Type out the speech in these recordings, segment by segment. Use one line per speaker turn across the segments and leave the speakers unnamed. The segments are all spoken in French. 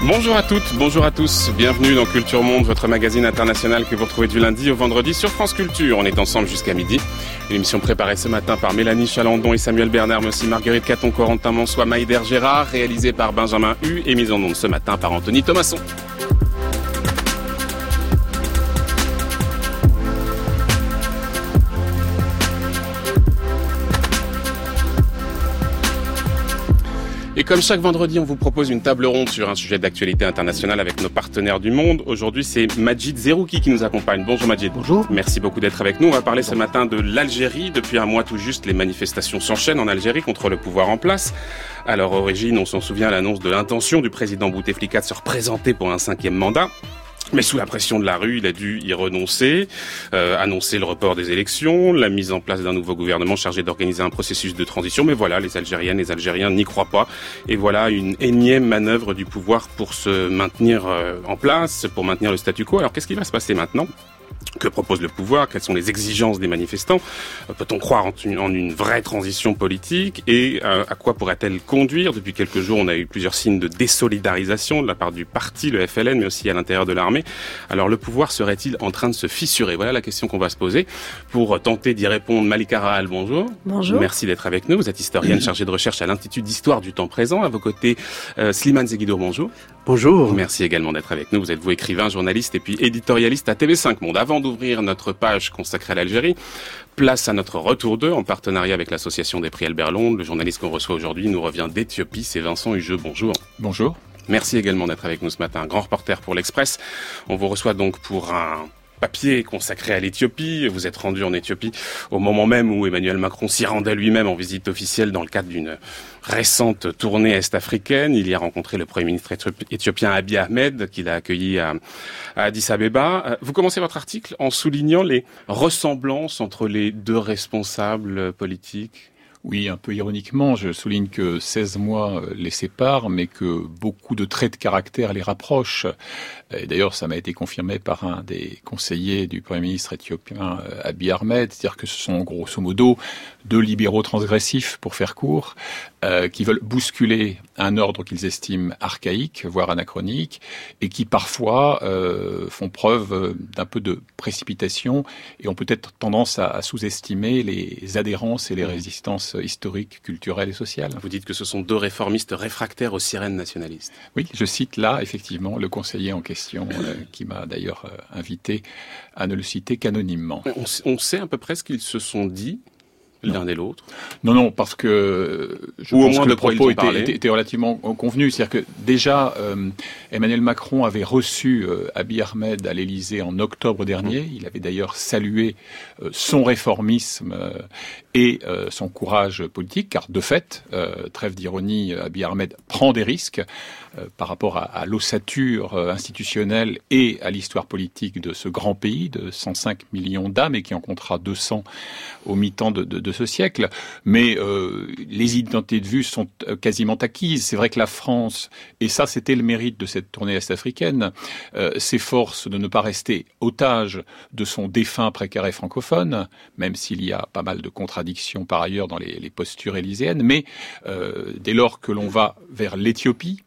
Bonjour à toutes, bonjour à tous, bienvenue dans Culture Monde, votre magazine international que vous retrouvez du lundi au vendredi sur France Culture. On est ensemble jusqu'à midi. Une émission préparée ce matin par Mélanie Chalandon et Samuel Bernard, mais aussi Marguerite Caton, Corentin Monsois, Maïder Gérard, réalisée par Benjamin Hu et mise en onde ce matin par Anthony Thomasson. Et comme chaque vendredi, on vous propose une table ronde sur un sujet d'actualité internationale avec nos partenaires du monde. Aujourd'hui, c'est Majid Zerouki qui nous accompagne. Bonjour Majid.
Bonjour.
Merci beaucoup d'être avec nous. On va parler ce matin de l'Algérie. Depuis un mois tout juste, les manifestations s'enchaînent en Algérie contre le pouvoir en place. À leur origine, on s'en souvient, l'annonce de l'intention du président Bouteflika de se représenter pour un 5e mandat. Mais sous la pression de la rue, il a dû y renoncer, annoncer le report des élections, la mise en place d'un nouveau gouvernement chargé d'organiser un processus de transition. Mais voilà, les Algériennes, les Algériens n'y croient pas. Et voilà une énième manœuvre du pouvoir pour se maintenir en place, pour maintenir le statu quo. Alors qu'est-ce qui va se passer maintenant ? Que propose le pouvoir? Quelles sont les exigences des manifestants? Peut-on croire en une vraie transition politique? Et à quoi pourrait-elle conduire? Depuis quelques jours, on a eu plusieurs signes de désolidarisation de la part du parti, le FLN, mais aussi à l'intérieur de l'armée. Alors le pouvoir serait-il en train de se fissurer? Voilà la question qu'on va se poser. Pour tenter d'y répondre, Malika Rahal, bonjour.
Bonjour.
Merci d'être avec nous. Vous êtes historienne chargée de recherche à l'Institut d'Histoire du Temps Présent. À vos côtés, Slimane Zeguidour, bonjour.
Bonjour.
Merci également d'être avec nous. Vous êtes écrivain, journaliste et puis éditorialiste à TV5 Monde. Avant d'ouvrir notre page consacrée à l'Algérie, place à notre retour d'eux en partenariat avec l'association des prix Albert Londres. Le journaliste qu'on reçoit aujourd'hui nous revient d'Éthiopie, c'est Vincent Hugeux. Bonjour.
Bonjour.
Merci également d'être avec nous ce matin. Grand reporter pour l'Express. On vous reçoit donc pour un papier consacré à l'Éthiopie. Vous êtes rendu en Éthiopie au moment même où Emmanuel Macron s'y rendait lui-même en visite officielle dans le cadre d'une récente tournée est-africaine. Il y a rencontré le Premier ministre éthiopien Abiy Ahmed, qu'il a accueilli à Addis Abeba. Vous commencez votre article en soulignant les ressemblances entre les deux responsables politiques.
Oui, un peu ironiquement, je souligne que 16 mois les séparent, mais que beaucoup de traits de caractère les rapprochent. Et d'ailleurs, ça m'a été confirmé par un des conseillers du Premier ministre éthiopien, Abiy Ahmed, c'est-à-dire que ce sont grosso modo deux libéraux transgressifs, pour faire court, qui veulent bousculer un ordre qu'ils estiment archaïque, voire anachronique, et qui parfois font preuve d'un peu de précipitation et ont peut-être tendance à sous-estimer les adhérences et les résistances historiques, culturelles et sociales.
Vous dites que ce sont deux réformistes réfractaires aux sirènes nationalistes.
Oui, je cite là, effectivement, le conseiller en question, qui m'a d'ailleurs invité à ne le citer qu'anonymement.
On sait à peu près ce qu'ils se sont dit l'un et l'autre?
Non, parce que je pense que le propos était relativement convenu. C'est-à-dire que déjà, Emmanuel Macron avait reçu Abiy Ahmed à l'Élysée en octobre dernier. Il avait d'ailleurs salué son réformisme et son courage politique, car de fait, trêve d'ironie, Abiy Ahmed prend des risques par rapport à l'ossature institutionnelle et à l'histoire politique de ce grand pays de 105 millions d'âmes et qui en comptera 200 au mi-temps de ce siècle. Mais les identités de vue sont quasiment acquises. C'est vrai que la France, et ça c'était le mérite de cette tournée est-africaine, s'efforce de ne pas rester otage de son défunt précaré francophone, même s'il y a pas mal de contradictions par ailleurs dans les postures élyséennes. Mais dès lors que l'on va vers l'Éthiopie,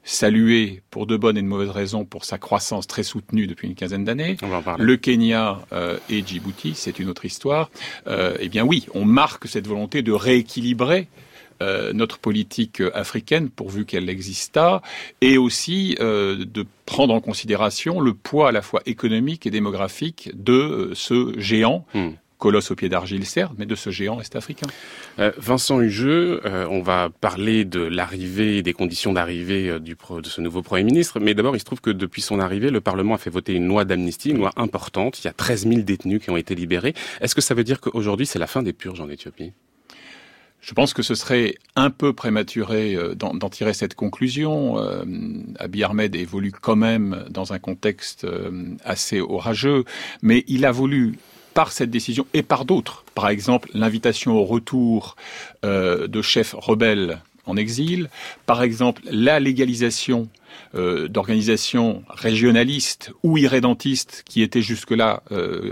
salué pour de bonnes et de mauvaises raisons pour sa croissance très soutenue depuis une quinzaine d'années, le Kenya et Djibouti, c'est une autre histoire, eh bien oui, on marque cette volonté de rééquilibrer notre politique africaine, pourvu qu'elle exista, et aussi de prendre en considération le poids à la fois économique et démographique de ce géant, colosse au pied d'argile certes, mais de ce géant est-africain.
Vincent Hugeux, on va parler de l'arrivée et des conditions d'arrivée de ce nouveau Premier ministre, mais d'abord il se trouve que depuis son arrivée, le Parlement a fait voter une loi d'amnistie, une loi importante. Il y a 13 000 détenus qui ont été libérés. Est-ce que ça veut dire qu'aujourd'hui c'est la fin des purges en Éthiopie ?
Je pense que ce serait un peu prématuré d'en tirer cette conclusion. Abiy Ahmed évolue quand même dans un contexte assez orageux, mais il a voulu, par cette décision et par d'autres, par exemple l'invitation au retour de chefs rebelles en exil, par exemple la légalisation d'organisations régionalistes ou irrédentistes qui étaient jusque-là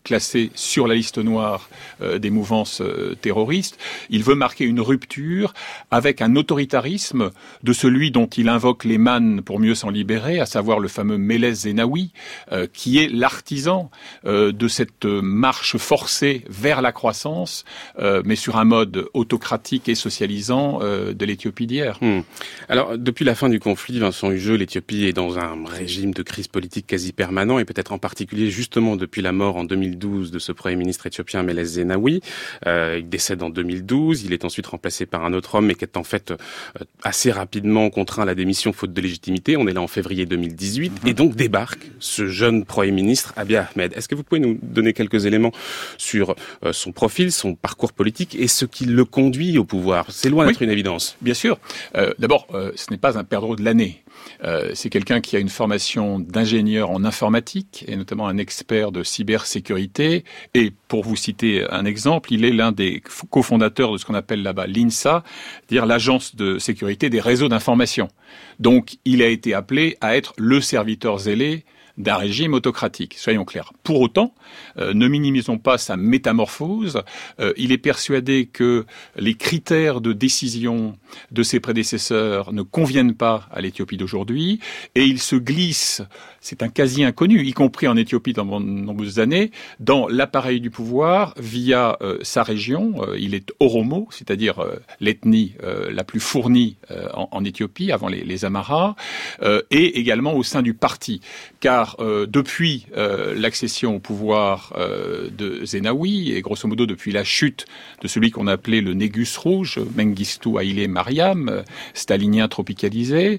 classé sur la liste noire des mouvances terroristes. Il veut marquer une rupture avec un autoritarisme de celui dont il invoque les mannes pour mieux s'en libérer, à savoir le fameux Meles Zenawi, qui est l'artisan de cette marche forcée vers la croissance, mais sur un mode autocratique et socialisant de l'Éthiopie d'hier.
Alors, depuis la fin du conflit, Vincent Hugeux, l'Éthiopie est dans un régime de crise politique quasi permanent, et peut-être en particulier justement depuis la mort en 2012 de ce Premier ministre éthiopien Meles Zenawi. Il décède en 2012, il est ensuite remplacé par un autre homme, mais qui est en fait assez rapidement contraint à la démission faute de légitimité. On est là en février 2018, et donc débarque ce jeune Premier ministre Abiy Ahmed. Est-ce que vous pouvez nous donner quelques éléments sur son profil, son parcours politique et ce qui le conduit au pouvoir? C'est loin d'être une évidence.
Bien sûr. D'abord, ce n'est pas un perdreau de l'année. C'est quelqu'un qui a une formation d'ingénieur en informatique et notamment un expert de cybersécurité. Et pour vous citer un exemple, il est l'un des cofondateurs de ce qu'on appelle là-bas l'INSA, c'est-à-dire l'agence de sécurité des réseaux d'information. Donc, il a été appelé à être le serviteur zélé d'un régime autocratique, soyons clairs. Pour autant, ne minimisons pas sa métamorphose. Il est persuadé que les critères de décision de ses prédécesseurs ne conviennent pas à l'Éthiopie d'aujourd'hui, et il se glisse, c'est un quasi inconnu, y compris en Éthiopie dans de nombreuses années, dans l'appareil du pouvoir via sa région. Il est Oromo, c'est-à-dire l'ethnie la plus fournie en Éthiopie, avant les Amaras, et également au sein du parti, car depuis l'accession au pouvoir de Zenawi, et grosso modo depuis la chute de celui qu'on appelait le Négus rouge, Mengistu Haïlé Mariam, stalinien tropicalisé,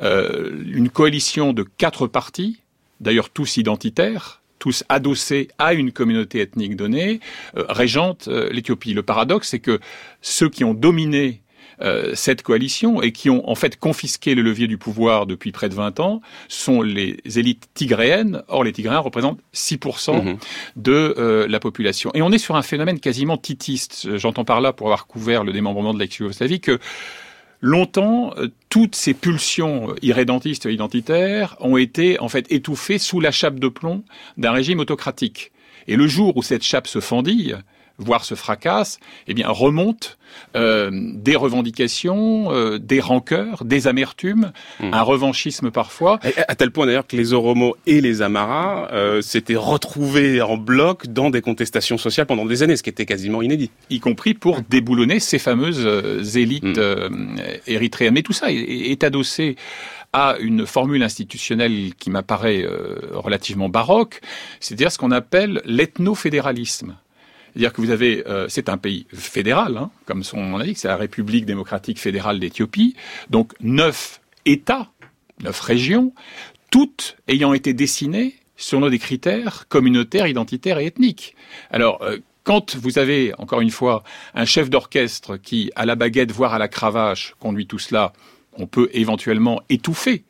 une coalition de 4 partis, d'ailleurs tous identitaires, tous adossés à une communauté ethnique donnée, régente l'Éthiopie. Le paradoxe, c'est que ceux qui ont dominé cette coalition et qui ont en fait confisqué le levier du pouvoir depuis près de 20 ans sont les élites tigréennes. Or, les Tigréens représentent 6% de la population. Et on est sur un phénomène quasiment titiste. J'entends par là, pour avoir couvert le démembrement de l'ex-Yougoslavie, que longtemps, toutes ces pulsions irrédentistes et identitaires ont été en fait étouffées sous la chape de plomb d'un régime autocratique. Et le jour où cette chape se fendille, voire se fracasse, eh bien remontent des revendications, des rancœurs, des amertumes, un revanchisme parfois.
À tel point d'ailleurs que les Oromo et les Amaras s'étaient retrouvés en bloc dans des contestations sociales pendant des années, ce qui était quasiment inédit.
Y compris pour déboulonner ces fameuses élites érythréennes. Mais tout ça est adossé à une formule institutionnelle qui m'apparaît relativement baroque, c'est-à-dire ce qu'on appelle l'ethnofédéralisme. C'est-à-dire que vous avez, c'est un pays fédéral, comme son nom l'indique, c'est la République démocratique fédérale d'Éthiopie, donc 9 États, 9 régions, toutes ayant été dessinées selon des critères communautaires, identitaires et ethniques. Alors, quand vous avez, encore une fois, un chef d'orchestre qui, à la baguette, voire à la cravache, conduit tout cela, on peut éventuellement étouffer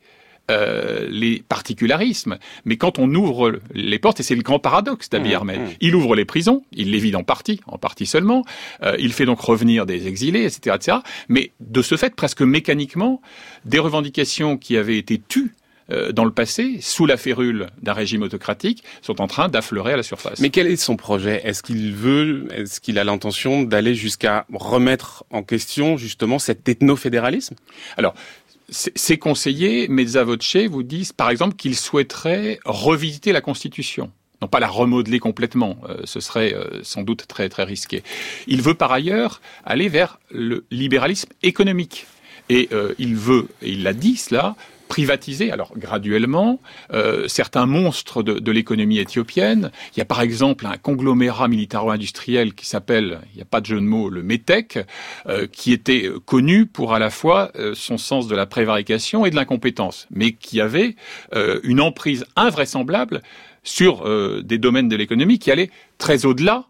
les particularismes, mais quand on ouvre les portes, et c'est le grand paradoxe d'Abiy Ahmed, il ouvre les prisons, il les vide en partie seulement, il fait donc revenir des exilés, etc., etc., mais de ce fait, presque mécaniquement, des revendications qui avaient été tues dans le passé, sous la férule d'un régime autocratique, sont en train d'affleurer à la surface.
Mais quel est son projet ? Est-ce qu'il a l'intention d'aller jusqu'à remettre en question, justement, cet ethnofédéralisme ?
Alors, ces conseillers, mezza voce, vous disent, par exemple, qu'ils souhaiteraient revisiter la Constitution. Non pas la remodeler complètement, ce serait sans doute très très risqué. Il veut par ailleurs aller vers le libéralisme économique. Et il veut, et il l'a dit cela, privatiser, alors graduellement, certains monstres de l'économie éthiopienne. Il y a par exemple un conglomérat militaro-industriel qui s'appelle, il n'y a pas de jeu de mots, le METEC, qui était connu pour à la fois son sens de la prévarication et de l'incompétence, mais qui avait une emprise invraisemblable sur des domaines de l'économie qui allaient très au-delà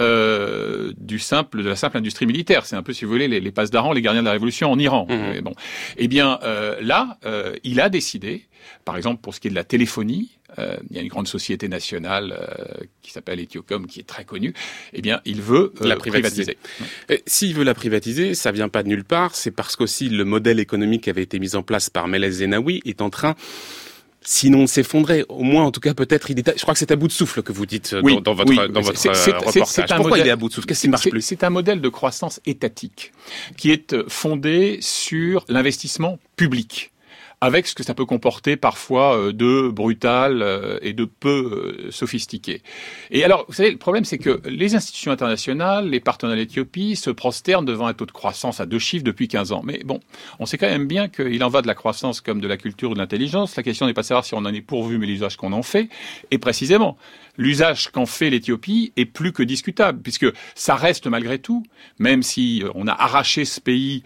de la simple industrie militaire. C'est un peu, si vous voulez, les passedarans, les gardiens de la révolution en Iran. Bon. Eh bien, là, il a décidé, par exemple, pour ce qui est de la téléphonie, il y a une grande société nationale qui s'appelle Ethiocom, qui est très connue, eh bien, il veut la privatiser.
S'il veut la privatiser, ça vient pas de nulle part, c'est parce qu'aussi le modèle économique qui avait été mis en place par Meles Zenawi est en train sinon de s'effondrer, au moins en tout cas peut-être je crois que c'est à bout de souffle que vous dites dans votre reportage. Pourquoi il est à bout de souffle? Qu'est-ce qui ne marche plus?
C'est un modèle de croissance étatique qui est fondé sur l'investissement public, avec ce que ça peut comporter parfois de brutal et de peu sophistiqué. Et alors, vous savez, le problème, c'est que les institutions internationales, les partenaires de l'Éthiopie se prosternent devant un taux de croissance à 2 chiffres depuis 15 ans. Mais bon, on sait quand même bien qu'il en va de la croissance comme de la culture ou de l'intelligence. La question n'est pas de savoir si on en est pourvu, mais l'usage qu'on en fait. Et précisément, l'usage qu'en fait l'Éthiopie est plus que discutable, puisque ça reste malgré tout, même si on a arraché ce pays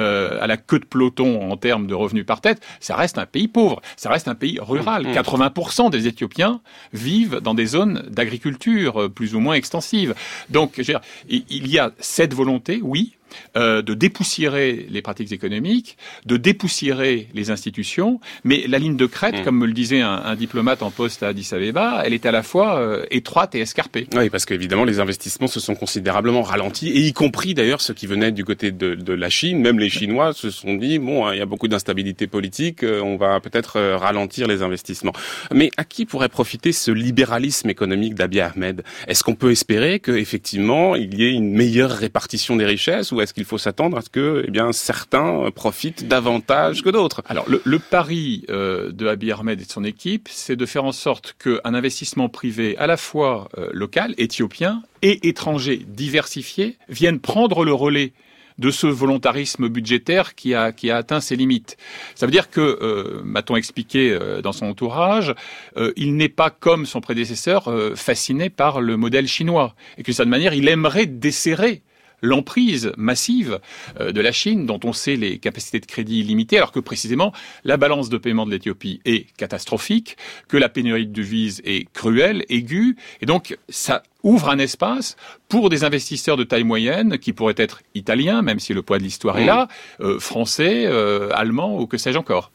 à la queue de peloton en termes de revenus par tête, ça reste un pays pauvre, ça reste un pays rural. 80% des Éthiopiens vivent dans des zones d'agriculture plus ou moins extensives. Donc, je veux dire, il y a cette volonté, oui, de dépoussiérer les pratiques économiques, de dépoussiérer les institutions, mais la ligne de crête, comme me le disait un diplomate en poste à Addis Abeba, elle est à la fois étroite et escarpée.
Oui, parce qu'évidemment, les investissements se sont considérablement ralentis, et y compris d'ailleurs ceux qui venaient du côté de la Chine, même les Chinois se sont dit, bon, il y a beaucoup d'instabilité politique, on va peut-être ralentir les investissements. Mais à qui pourrait profiter ce libéralisme économique d'Abiy Ahmed? Est-ce qu'on peut espérer qu'effectivement, il y ait une meilleure répartition des richesses, ou est-ce qu'il faut s'attendre à ce que, certains profitent davantage que d'autres?
Alors, le pari de Abiy Ahmed et de son équipe, c'est de faire en sorte qu'un investissement privé à la fois local, éthiopien, et étranger diversifié vienne prendre le relais de ce volontarisme budgétaire qui a atteint ses limites. Ça veut dire que, m'a-t-on expliqué dans son entourage, il n'est pas comme son prédécesseur fasciné par le modèle chinois, et que de cette manière, il aimerait desserrer l'emprise massive de la Chine, dont on sait les capacités de crédit limitées, alors que précisément la balance de paiement de l'Éthiopie est catastrophique, que la pénurie de devises est cruelle, aiguë, et donc ça ouvre un espace pour des investisseurs de taille moyenne qui pourraient être italiens, même si le poids de l'histoire est là, français, allemands ou que sais-je encore.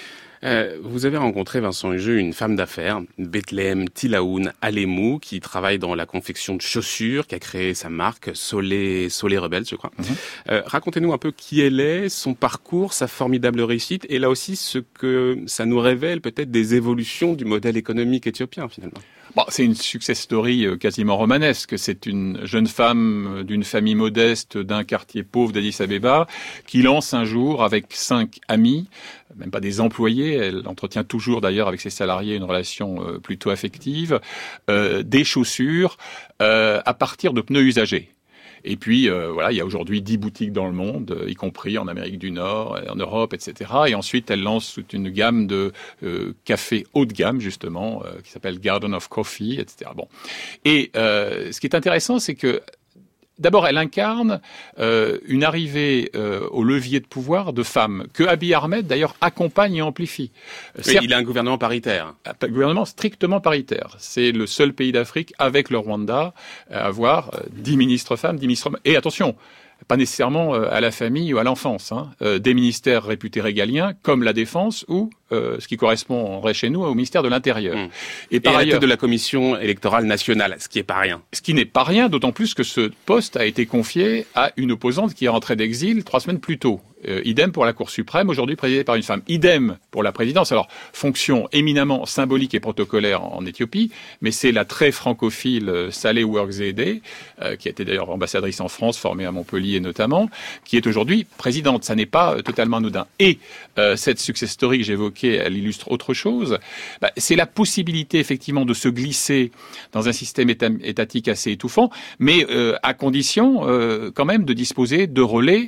Vous avez rencontré, Vincent Hugeux, une femme d'affaires, Bethlehem Tilaoun Alemou, qui travaille dans la confection de chaussures, qui a créé sa marque Solé Rebelle, je crois. Racontez-nous un peu qui elle est, son parcours, sa formidable réussite, et là aussi ce que ça nous révèle peut-être des évolutions du modèle économique éthiopien, finalement.
Bon, c'est une success story quasiment romanesque. C'est une jeune femme d'une famille modeste d'un quartier pauvre d'Addis Abeba qui lance un jour avec 5 amis, même pas des employés, elle entretient toujours d'ailleurs avec ses salariés une relation plutôt affective, des chaussures à partir de pneus usagés. Et puis, il y a aujourd'hui 10 boutiques dans le monde, y compris en Amérique du Nord, en Europe, etc. Et ensuite, elle lance toute une gamme de cafés haut de gamme, justement, qui s'appelle Garden of Coffee, etc. Bon. Et ce qui est intéressant, c'est que d'abord, elle incarne une arrivée au levier de pouvoir de femmes que Abiy Ahmed, d'ailleurs, accompagne et amplifie.
Oui, il a un gouvernement paritaire.
Un gouvernement strictement paritaire. C'est le seul pays d'Afrique, avec le Rwanda, à avoir 10 ministres femmes, 10 ministres hommes. Et attention, pas nécessairement à la famille ou à l'enfance. Des ministères réputés régaliens, comme la Défense ou ce qui correspondrait chez nous au ministère de l'Intérieur.
Et par ailleurs, de la Commission électorale nationale, ce qui n'est pas rien.
Ce qui n'est pas rien, d'autant plus que ce poste a été confié à une opposante qui est rentrée d'exil 3 semaines plus tôt. Idem pour la Cour suprême, aujourd'hui présidée par une femme. Idem pour la présidence. Alors, fonction éminemment symbolique et protocolaire en Éthiopie, mais c'est la très francophile Saleh Workzedeh, qui a été d'ailleurs ambassadrice en France, formée à Montpellier notamment, qui est aujourd'hui présidente. Ça n'est pas totalement anodin. Et cette success story que j'évoquais, elle illustre autre chose. C'est la possibilité effectivement de se glisser dans un système étatique assez étouffant, mais à condition quand même de disposer de relais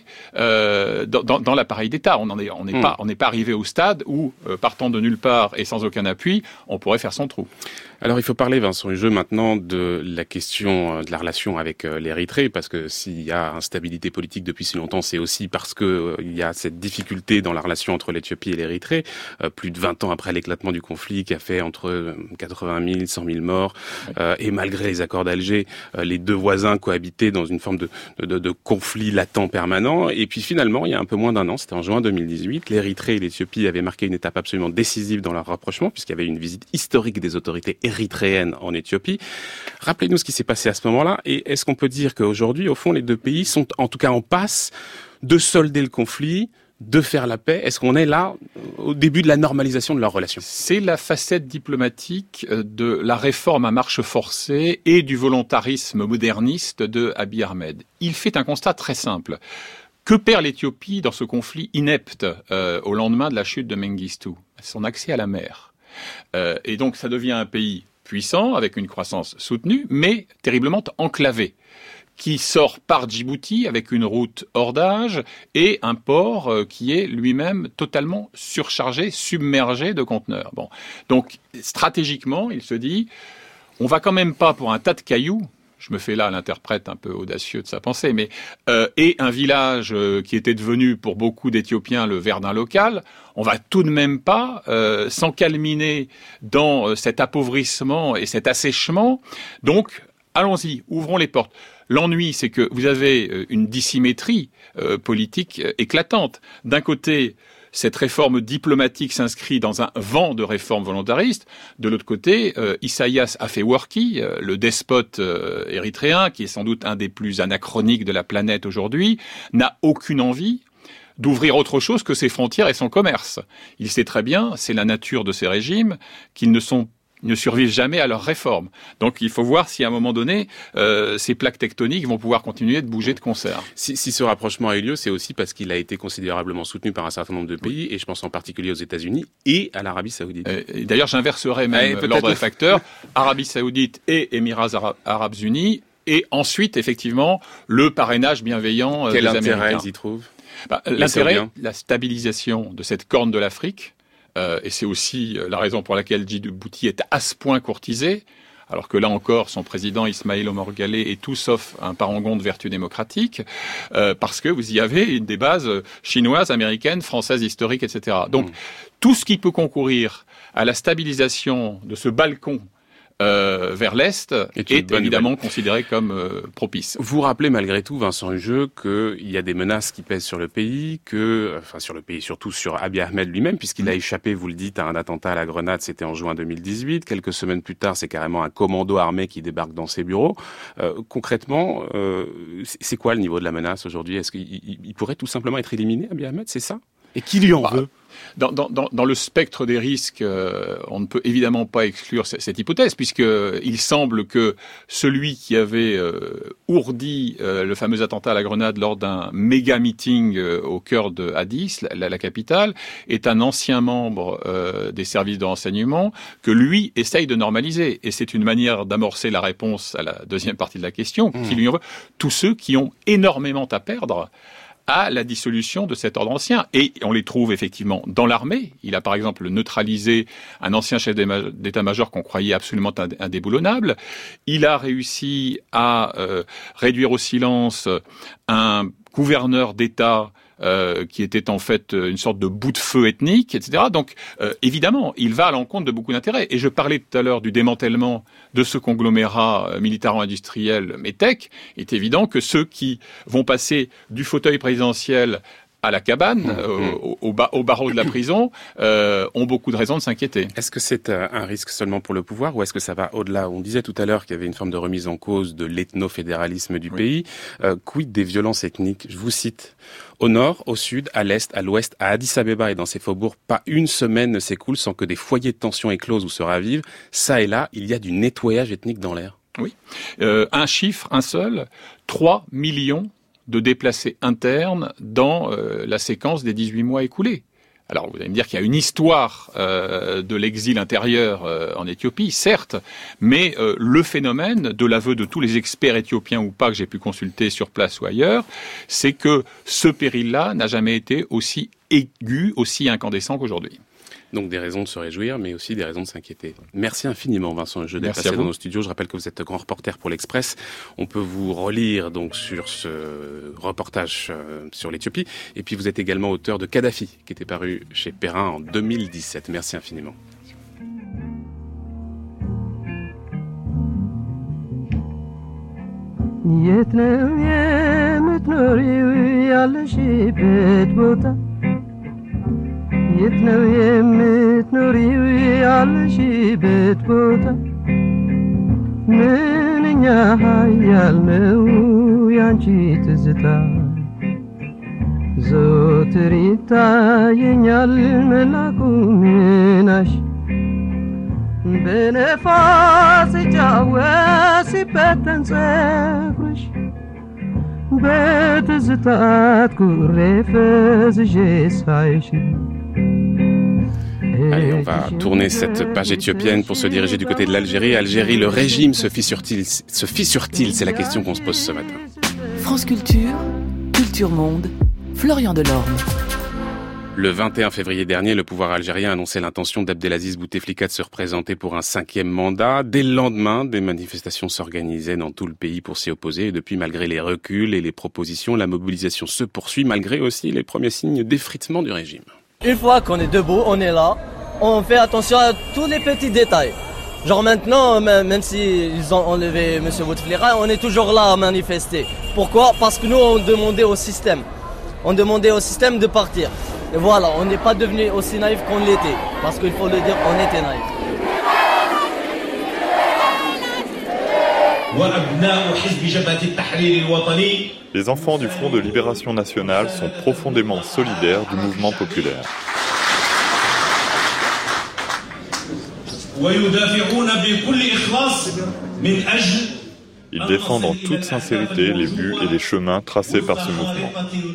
dans l'appareil d'État. On n'est pas arrivé au stade où, partant de nulle part et sans aucun appui, on pourrait faire son trou.
Alors il faut parler, Vincent Hugeux, maintenant de la question de la relation avec l'Érythrée, parce que s'il y a instabilité politique depuis si longtemps, c'est aussi parce que il y a cette difficulté dans la relation entre l'Éthiopie et l'Érythrée, plus de 20 ans après l'éclatement du conflit qui a fait entre 80 000, 100 000 morts, et malgré les accords d'Alger, les deux voisins cohabitaient dans une forme de conflit latent permanent, et puis finalement, il y a un peu moins d'un an, c'était en juin 2018, l'Érythrée et l'Éthiopie avaient marqué une étape absolument décisive dans leur rapprochement, puisqu'il y avait une visite historique des autorités érythréenne en Éthiopie. Rappelez-nous ce qui s'est passé à ce moment-là, et est-ce qu'on peut dire qu'aujourd'hui, au fond, les deux pays sont en tout cas en passe de solder le conflit, de faire la paix? Est-ce qu'on est là au début de la normalisation de leurs relations?
C'est la facette diplomatique de la réforme à marche forcée et du volontarisme moderniste de Abiy Ahmed. Il fait un constat très simple. Que perd l'Éthiopie dans ce conflit inepte au lendemain de la chute de Mengistu? Son accès à la mer. Et donc ça devient un pays puissant, avec une croissance soutenue, mais terriblement enclavé, qui sort par Djibouti avec une route hors d'âge et un port qui est lui-même totalement surchargé, submergé de conteneurs. Bon. Donc, stratégiquement, il se dit, on va quand même pas pour un tas de cailloux, je me fais là l'interprète un peu audacieux de sa pensée, mais et un village qui était devenu pour beaucoup d'Éthiopiens le Verdun local, on va tout de même pas s'encalminer dans cet appauvrissement et cet assèchement. Donc, allons-y, ouvrons les portes. L'ennui, c'est que vous avez une dissymétrie politique éclatante. D'un côté, cette réforme diplomatique s'inscrit dans un vent de réformes volontaristes. De l'autre côté, Isaias Afewerki, le despote érythréen, qui est sans doute un des plus anachroniques de la planète aujourd'hui, n'a aucune envie d'ouvrir autre chose que ses frontières et son commerce. Il sait très bien, c'est la nature de ces régimes, qu'ils ne survivent jamais à leurs réformes. Donc il faut voir si à un moment donné, ces plaques tectoniques vont pouvoir continuer de bouger de concert.
Si ce rapprochement a eu lieu, c'est aussi parce qu'il a été considérablement soutenu par un certain nombre de pays, et je pense en particulier aux États-Unis et à l'Arabie Saoudite.
D'ailleurs, j'inverserai même l'ordre des facteurs. Arabie Saoudite et Émirats Arabes Unis, et ensuite, effectivement, le parrainage bienveillant des Américains. Quel intérêt
ils y trouvent?
L'intérêt, la stabilisation de cette corne de l'Afrique, et c'est aussi la raison pour laquelle Djibouti est à ce point courtisé, alors que là encore, son président Ismaïl Omar Guelleh est tout sauf un parangon de vertu démocratique, parce que vous y avez des bases chinoises, américaines, françaises, historiques, etc. Donc, tout ce qui peut concourir à la stabilisation de ce balcon vers l'Est est évidemment considéré comme propice.
Vous rappelez malgré tout, Vincent Hugeux, qu'il y a des menaces qui pèsent sur le pays, surtout sur Abiy Ahmed lui-même, puisqu'il a échappé, vous le dites, à un attentat à la grenade, c'était en juin 2018. Quelques semaines plus tard, c'est carrément un commando armé qui débarque dans ses bureaux. Concrètement, c'est quoi le niveau de la menace aujourd'hui? Est-ce qu'il pourrait tout simplement être éliminé, Abiy Ahmed, c'est ça? Et qui lui en veut?
Dans le spectre des risques, on ne peut évidemment pas exclure cette hypothèse, puisqu'il semble que celui qui avait ourdi le fameux attentat à la grenade lors d'un méga meeting au cœur de Addis, la capitale, est un ancien membre des services de renseignement que lui essaye de normaliser. Et c'est une manière d'amorcer la réponse à la deuxième partie de la question, qui lui en veut. Tous ceux qui ont énormément à perdre à la dissolution de cet ordre ancien. Et on les trouve effectivement dans l'armée. Il a par exemple neutralisé un ancien chef d'état-major qu'on croyait absolument indéboulonnable. Il a réussi à réduire au silence un gouverneur d'État qui était en fait une sorte de bout de feu ethnique, etc. Donc, évidemment, il va à l'encontre de beaucoup d'intérêts. Et je parlais tout à l'heure du démantèlement de ce conglomérat militaro-industriel METEC. Il est évident que ceux qui vont passer du fauteuil présidentiel à la cabane, au barreau de la prison, ont beaucoup de raisons de s'inquiéter.
Est-ce que c'est un risque seulement pour le pouvoir ou est-ce que ça va au-delà? On disait tout à l'heure qu'il y avait une forme de remise en cause de l'ethno-fédéralisme du pays. Quid des violences ethniques? Je vous cite. Au nord, au sud, à l'est, à l'ouest, à Addis Abeba et dans ses faubourgs, pas une semaine ne s'écoule sans que des foyers de tension éclosent ou se ravivent. Ça et là, il y a du nettoyage ethnique dans l'air.
Oui. Un chiffre, un seul, 3 millions de déplacés internes dans la séquence des 18 mois écoulés. Alors, vous allez me dire qu'il y a une histoire de l'exil intérieur en Éthiopie, certes, mais le phénomène, de l'aveu de tous les experts éthiopiens ou pas que j'ai pu consulter sur place ou ailleurs, c'est que ce péril-là n'a jamais été aussi aigu, aussi incandescent qu'aujourd'hui.
Donc des raisons de se réjouir, mais aussi des raisons de s'inquiéter. Merci infiniment, Vincent Hugeux, d'être passé dans nos studios. Je rappelle que vous êtes grand reporter pour l'Express. On peut vous relire donc sur ce reportage sur l'Éthiopie. Et puis vous êtes également auteur de Kadhafi, qui était paru chez Perrin en 2017. Merci infiniment.
የት ነው የምትኖሪው ያለሽበት ቦታ ምንኛ ኃያል ነው ያንቺ ትዝታ ዘወትር ይታየኛል መላኩ ምናሽ በነፋስ ሲጫወት ሲበተን ፀጉርሽ በትዝታት ኩሬ ፈዝዤ ሳይሽ.
Allez, on va tourner cette page éthiopienne pour se diriger du côté de l'Algérie. Algérie, le régime se fissure-t-il? C'est la question qu'on se pose ce matin.
France Culture, Culture Monde, Florian Delorme.
Le 21 février dernier, le pouvoir algérien a annoncé l'intention d'Abdelaziz Bouteflika de se représenter pour un 5e mandat. Dès le lendemain, des manifestations s'organisaient dans tout le pays pour s'y opposer. Et depuis, malgré les reculs et les propositions, la mobilisation se poursuit, malgré aussi les premiers signes d'effritement du régime.
Une fois qu'on est debout, on est là, on fait attention à tous les petits détails. Genre maintenant, même s'ils ont enlevé M. Bouteflika, on est toujours là à manifester. Pourquoi ? Parce que nous, on demandait au système. On demandait au système de partir. Et voilà, on n'est pas devenu aussi naïf qu'on l'était. Parce qu'il faut le dire, on était naïf.
Les enfants du Front de Libération Nationale sont profondément solidaires du mouvement populaire. Ils défendent en toute sincérité les buts et les chemins tracés par ce mouvement.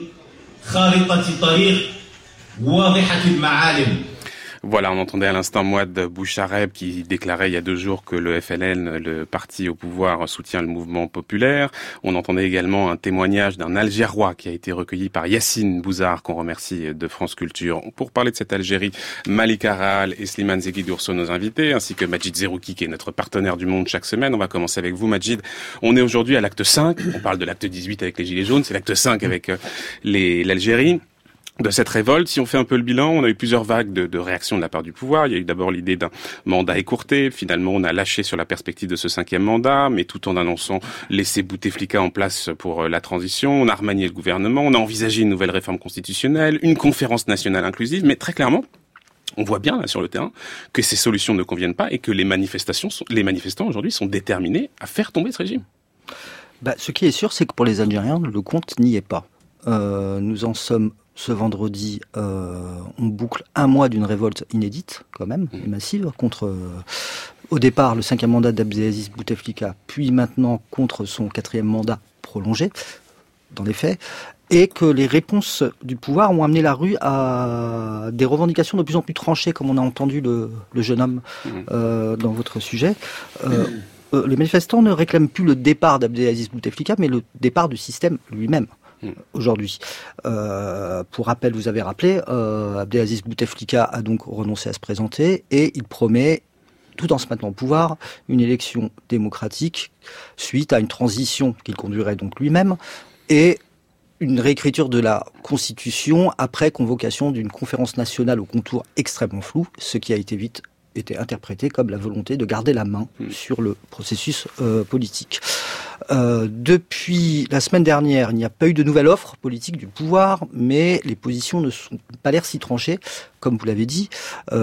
Voilà, on entendait à l'instant Mouad Bouchareb qui déclarait il y a 2 jours que le FLN, le parti au pouvoir, soutient le mouvement populaire. On entendait également un témoignage d'un Algérois qui a été recueilli par Yassine Bouzard, qu'on remercie de France Culture. Pour parler de cette Algérie, Malik Aral et Slimane Zeguidour sont nos invités, ainsi que Majid Zerouki qui est notre partenaire du Monde chaque semaine. On va commencer avec vous, Majid. On est aujourd'hui à l'acte 5. On parle de l'acte 18 avec les Gilets jaunes, c'est l'acte 5 avec l'Algérie. De cette révolte, si on fait un peu le bilan, on a eu plusieurs vagues de réactions de la part du pouvoir. Il y a eu d'abord l'idée d'un mandat écourté. Finalement, on a lâché sur la perspective de ce 5e mandat, mais tout en annonçant laisser Bouteflika en place pour la transition. On a remanié le gouvernement, on a envisagé une nouvelle réforme constitutionnelle, une conférence nationale inclusive, mais très clairement, on voit bien là sur le terrain que ces solutions ne conviennent pas et que les manifestants aujourd'hui sont déterminés à faire tomber ce régime.
Ce qui est sûr, c'est que pour les Algériens, le compte n'y est pas. Nous en sommes ce vendredi, on boucle 1 mois d'une révolte inédite, quand même, et massive, contre, au départ, le 5e mandat d'Abdelaziz Bouteflika, puis maintenant contre son 4e mandat prolongé, dans les faits, et que les réponses du pouvoir ont amené la rue à des revendications de plus en plus tranchées, comme on a entendu le jeune homme dans votre sujet. Les manifestants ne réclament plus le départ d'Abdelaziz Bouteflika, mais le départ du système lui-même. Aujourd'hui. Pour rappel, vous avez rappelé, Abdelaziz Bouteflika a donc renoncé à se présenter et il promet, tout en se maintenant au pouvoir, une élection démocratique suite à une transition qu'il conduirait donc lui-même et une réécriture de la Constitution après convocation d'une conférence nationale aux contours extrêmement flous, ce qui a été vite été interprété comme la volonté de garder la main sur le processus politique. Depuis la semaine dernière, il n'y a pas eu de nouvelle offre politique du pouvoir, mais les positions ne sont pas l'air si tranchées, comme vous l'avez dit,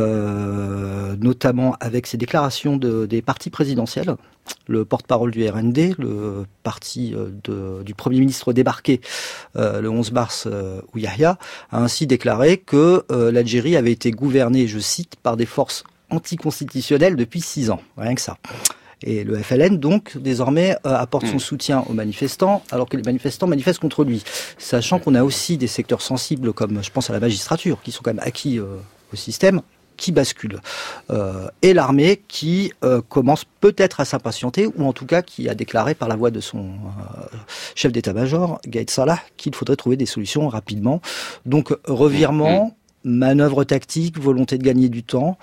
notamment avec ces déclarations des partis présidentiels. Le porte-parole du RND, le parti du Premier ministre débarqué le 11 mars, Ouyahia, a ainsi déclaré que l'Algérie avait été gouvernée, je cite, par des forces anticonstitutionnelles depuis 6 ans, rien que ça. Et le FLN, donc, désormais, apporte son soutien aux manifestants, alors que les manifestants manifestent contre lui. Sachant qu'on a aussi des secteurs sensibles, comme je pense à la magistrature, qui sont quand même acquis au système, qui basculent. Et l'armée qui commence peut-être à s'impatienter, ou en tout cas qui a déclaré par la voix de son chef d'état-major, Gaïd Salah, qu'il faudrait trouver des solutions rapidement. Donc, revirement, manœuvre tactique, volonté de gagner du temps,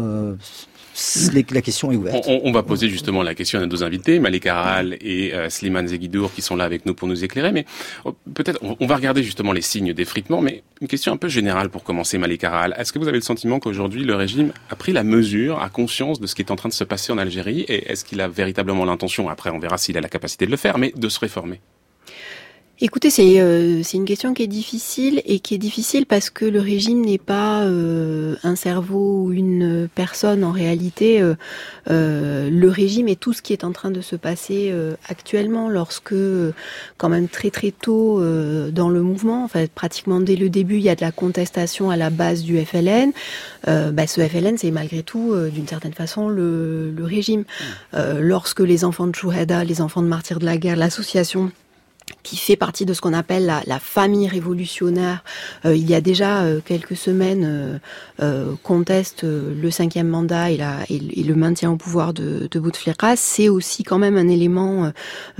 la question est ouverte.
On va poser justement la question à nos 2 invités, Malik Aral et Slimane Zeguidour, qui sont là avec nous pour nous éclairer. Mais peut-être, on va regarder justement les signes d'effritement. Mais une question un peu générale pour commencer, Malik Aral. Est-ce que vous avez le sentiment qu'aujourd'hui, le régime a pris la mesure, a conscience de ce qui est en train de se passer en Algérie? Et est-ce qu'il a véritablement l'intention, après on verra s'il a la capacité de le faire, mais de se réformer?
Écoutez, c'est une question qui est difficile parce que le régime n'est pas un cerveau ou une personne en réalité. Le régime est tout ce qui est en train de se passer actuellement lorsque, quand même très très tôt dans le mouvement, en fait, pratiquement dès le début, il y a de la contestation à la base du FLN. Ce FLN, c'est malgré tout, d'une certaine façon, le régime. Lorsque les enfants de Chouhada, les enfants de martyrs de la guerre, l'association qui fait partie de ce qu'on appelle la famille révolutionnaire, il y a déjà quelques semaines, conteste le 5e mandat et le maintien au pouvoir de Bouteflika. C'est aussi quand même un élément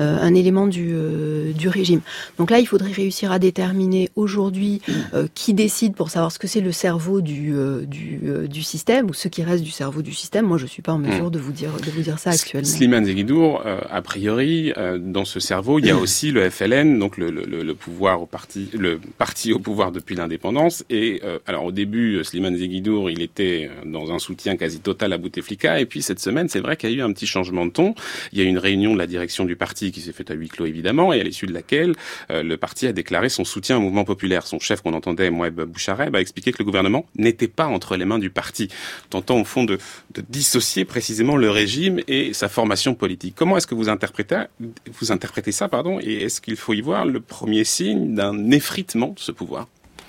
du régime. Donc là, il faudrait réussir à déterminer aujourd'hui qui décide pour savoir ce que c'est le cerveau du système ou ce qui reste du cerveau du système. Moi, je suis pas en mesure de vous dire ça actuellement.
Slimane Zeguidour, a priori, dans ce cerveau, il y a aussi le FLN, donc le parti au pouvoir depuis l'indépendance. Et alors au début, Slimane Zeguidour, il était dans un soutien quasi total à Bouteflika. Et puis cette semaine, c'est vrai qu'il y a eu un petit changement de ton. Il y a eu une réunion de la direction du parti qui s'est faite à huis clos évidemment, et à l'issue de laquelle le parti a déclaré son soutien au mouvement populaire. Son chef qu'on entendait, Moueb Bouchareb, a expliqué que le gouvernement n'était pas entre les mains du parti, tentant au fond de dissocier précisément le régime et sa formation politique. Comment est-ce que vous interprétez ça, et est-ce qu'il faut y voir le premier signe d'un effritement de ce pouvoir?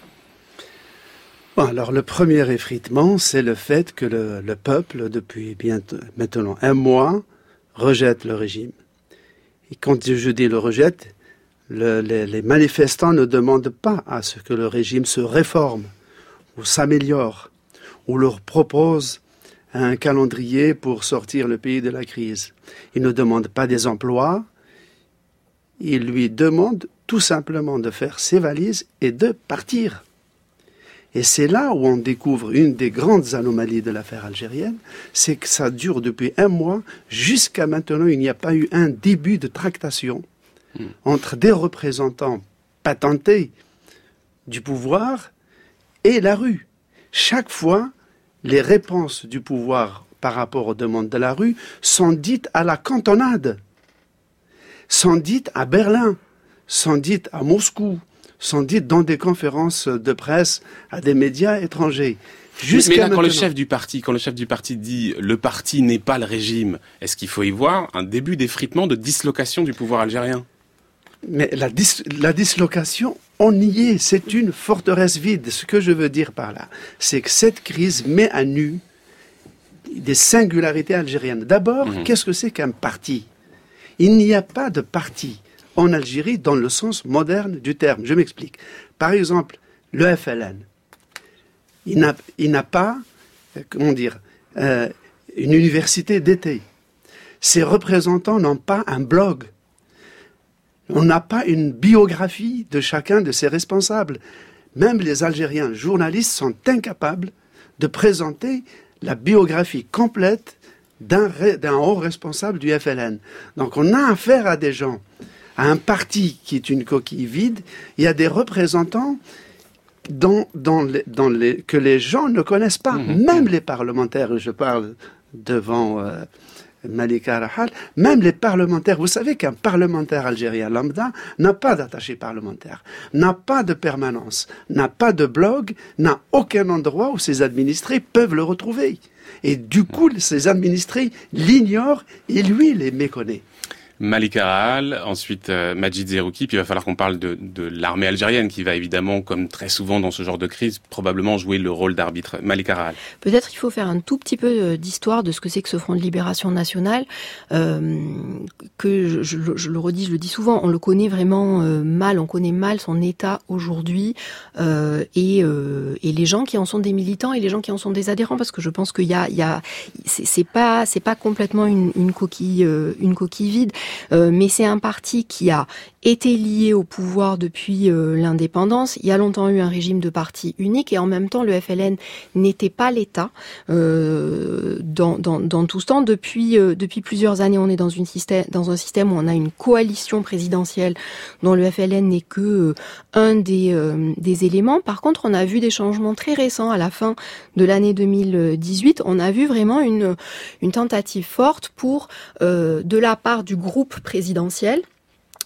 Bon, alors le premier effritement, c'est le fait que le peuple, depuis maintenant un mois, rejette le régime. Et quand je dis le rejette, les manifestants ne demandent pas à ce que le régime se réforme ou s'améliore ou leur propose un calendrier pour sortir le pays de la crise. Ils ne demandent pas des emplois, ils lui demandent tout simplement de faire ses valises et de partir. Et c'est là où on découvre une des grandes anomalies de l'affaire algérienne, c'est que ça dure depuis un mois. Jusqu'à maintenant, il n'y a pas eu un début de tractation entre des représentants patentés du pouvoir et la rue. Chaque fois, les réponses du pouvoir par rapport aux demandes de la rue sont dites à la cantonade, sont dites à Berlin, sont dites à Moscou, sont dites dans des conférences de presse à des médias étrangers.
Mais là, quand le chef du parti dit « le parti n'est pas le régime », est-ce qu'il faut y voir un début d'effritement, de dislocation du pouvoir algérien?
Mais la dislocation, on y est, c'est une forteresse vide. Ce que je veux dire par là, c'est que cette crise met à nu des singularités algériennes. D'abord, qu'est-ce que c'est qu'un parti? Il n'y a pas de parti en Algérie dans le sens moderne du terme. Je m'explique. Par exemple, le FLN, il n'a pas, une université d'été. Ses représentants n'ont pas un blog. On n'a pas une biographie de chacun de ses responsables. Même les Algériens journalistes sont incapables de présenter la biographie complète d'un haut responsable du FLN. Donc on a affaire à des gens, à un parti qui est une coquille vide. Il y a des représentants que les gens ne connaissent pas. Même les parlementaires, je parle devant Malika Rahal, même les parlementaires. Vous savez qu'un parlementaire algérien lambda n'a pas d'attaché parlementaire, n'a pas de permanence, n'a pas de blog, n'a aucun endroit où ses administrés peuvent le retrouver. Et du coup, ses administrés l'ignorent et lui les méconnaît.
Malika Rahal, ensuite Majid Zerouki, puis il va falloir qu'on parle de l'armée algérienne qui va évidemment, comme très souvent dans ce genre de crise, probablement jouer le rôle d'arbitre. Malika Rahal.
Peut-être il faut faire un tout petit peu d'histoire de ce que c'est que ce Front de Libération Nationale, que je le redis, je le dis souvent, on le connaît vraiment mal, on connaît mal son état aujourd'hui, et les gens qui en sont des militants et les gens qui en sont des adhérents, parce que je pense qu'il y a c'est pas complètement une coquille vide. Mais c'est un parti qui a été lié au pouvoir depuis l'indépendance. Il y a longtemps eu un régime de parti unique et en même temps le FLN n'était pas l'État dans tout ce temps. Depuis plusieurs années, on est dans un système où on a une coalition présidentielle dont le FLN n'est que un des éléments. Par contre, on a vu des changements très récents à la fin de l'année 2018. On a vu vraiment une tentative forte pour de la part du groupe présidentiel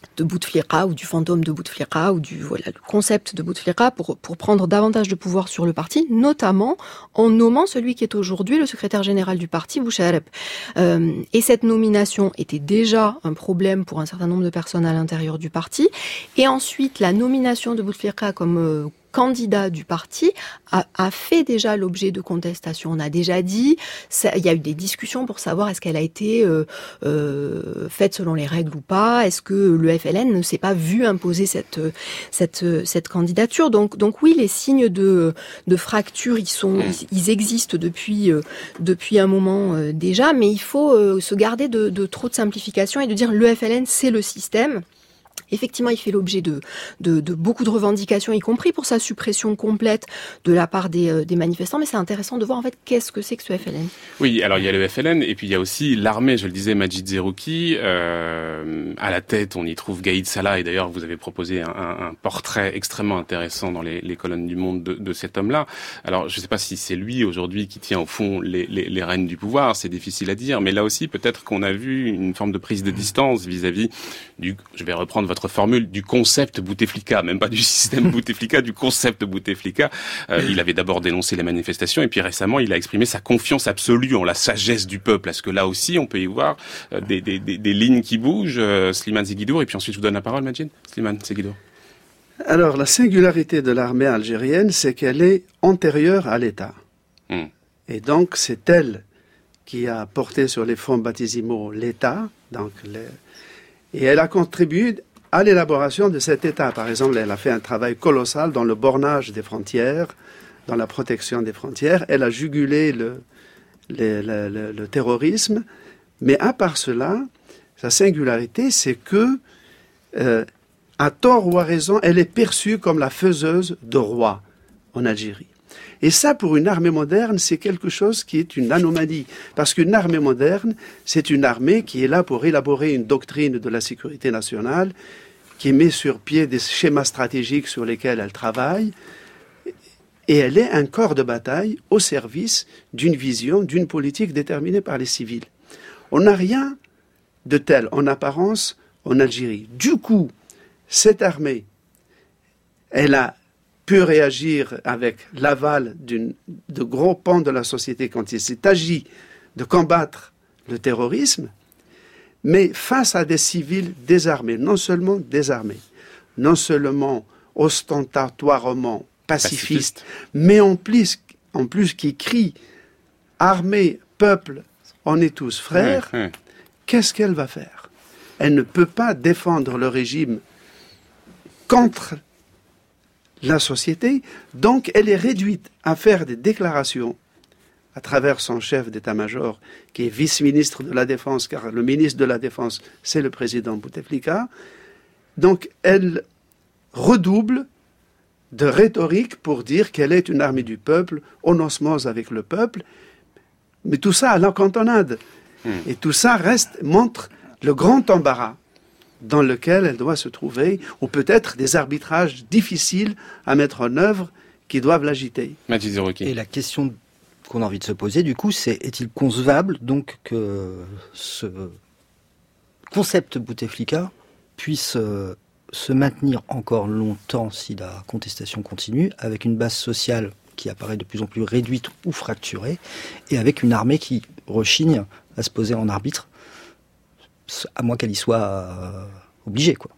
Bouteflika ou du fantôme de Bouteflika ou le concept de Bouteflika pour prendre davantage de pouvoir sur le parti, notamment en nommant celui qui est aujourd'hui le secrétaire général du parti, Bouchareb. Et cette nomination était déjà un problème pour un certain nombre de personnes à l'intérieur du parti. Et ensuite, la nomination de Bouteflika comme candidat du parti a fait déjà l'objet de contestations. On a déjà dit, il y a eu des discussions pour savoir est-ce qu'elle a été faite selon les règles ou pas, est-ce que le FLN ne s'est pas vu imposer cette candidature. Donc oui, les signes de fracture, ils existent depuis un moment déjà, mais il faut se garder de trop de simplification et de dire le FLN c'est le système. Effectivement, il fait l'objet de beaucoup de revendications, y compris pour sa suppression complète de la part des manifestants. Mais c'est intéressant de voir en fait qu'est-ce que c'est que ce FLN.
Oui, alors il y a le FLN et puis il y a aussi l'armée. Je le disais, Majid Zerouki. À la tête, on y trouve Gaïd Salah. Et d'ailleurs, vous avez proposé un portrait extrêmement intéressant dans les colonnes du Monde de cet homme-là. Alors, je ne sais pas si c'est lui aujourd'hui qui tient au fond les rênes du pouvoir. C'est difficile à dire. Mais là aussi, peut-être qu'on a vu une forme de prise de distance vis-à-vis du. Je vais reprendre votre formule du concept Bouteflika, même pas du système Bouteflika, du concept Bouteflika. Il avait d'abord dénoncé les manifestations et puis récemment il a exprimé sa confiance absolue en la sagesse du peuple. Est-ce que là aussi on peut y voir des lignes qui bougent, Slimane Zeguidour, et puis ensuite je vous donne la parole, Majid. Slimane Zeguidour.
Alors la singularité de l'armée algérienne, c'est qu'elle est antérieure à l'État. Et donc c'est elle qui a porté sur les fonds baptisimaux l'État, et elle a contribué à l'élaboration de cet État. Par exemple, elle a fait un travail colossal dans le bornage des frontières, dans la protection des frontières. Elle a jugulé le terrorisme. Mais à part cela, sa singularité, c'est que, à tort ou à raison, elle est perçue comme la faiseuse de rois en Algérie. Et ça, pour une armée moderne, c'est quelque chose qui est une anomalie. Parce qu'une armée moderne, c'est une armée qui est là pour élaborer une doctrine de la sécurité nationale, qui met sur pied des schémas stratégiques sur lesquels elle travaille. Et elle est un corps de bataille au service d'une vision, d'une politique déterminée par les civils. On n'a rien de tel en apparence en Algérie. Du coup, cette armée, elle a pu réagir avec l'aval de gros pans de la société quand il s'est agi de combattre le terrorisme, mais face à des civils désarmés, non seulement désarmés, non seulement ostentatoirement pacifistes, mais en plus qui crient « Armée, peuple, on est tous frères », qu'est-ce qu'elle va faire? Elle ne peut pas défendre le régime contre la société, donc elle est réduite à faire des déclarations à travers son chef d'état-major, qui est vice-ministre de la Défense, car le ministre de la Défense, c'est le président Bouteflika. Donc elle redouble de rhétorique pour dire qu'elle est une armée du peuple, en osmose avec le peuple, mais tout ça à la cantonade. Et tout ça montre le grand embarras dans lequel elle doit se trouver, ou peut-être des arbitrages difficiles à mettre en œuvre qui doivent l'agiter.
Et la question qu'on a envie de se poser, du coup, c'est est-il concevable donc que ce concept Bouteflika puisse se maintenir encore longtemps si la contestation continue, avec une base sociale qui apparaît de plus en plus réduite ou fracturée, et avec une armée qui rechigne à se poser en arbitre, à moins qu'elle y soit obligée, quoi.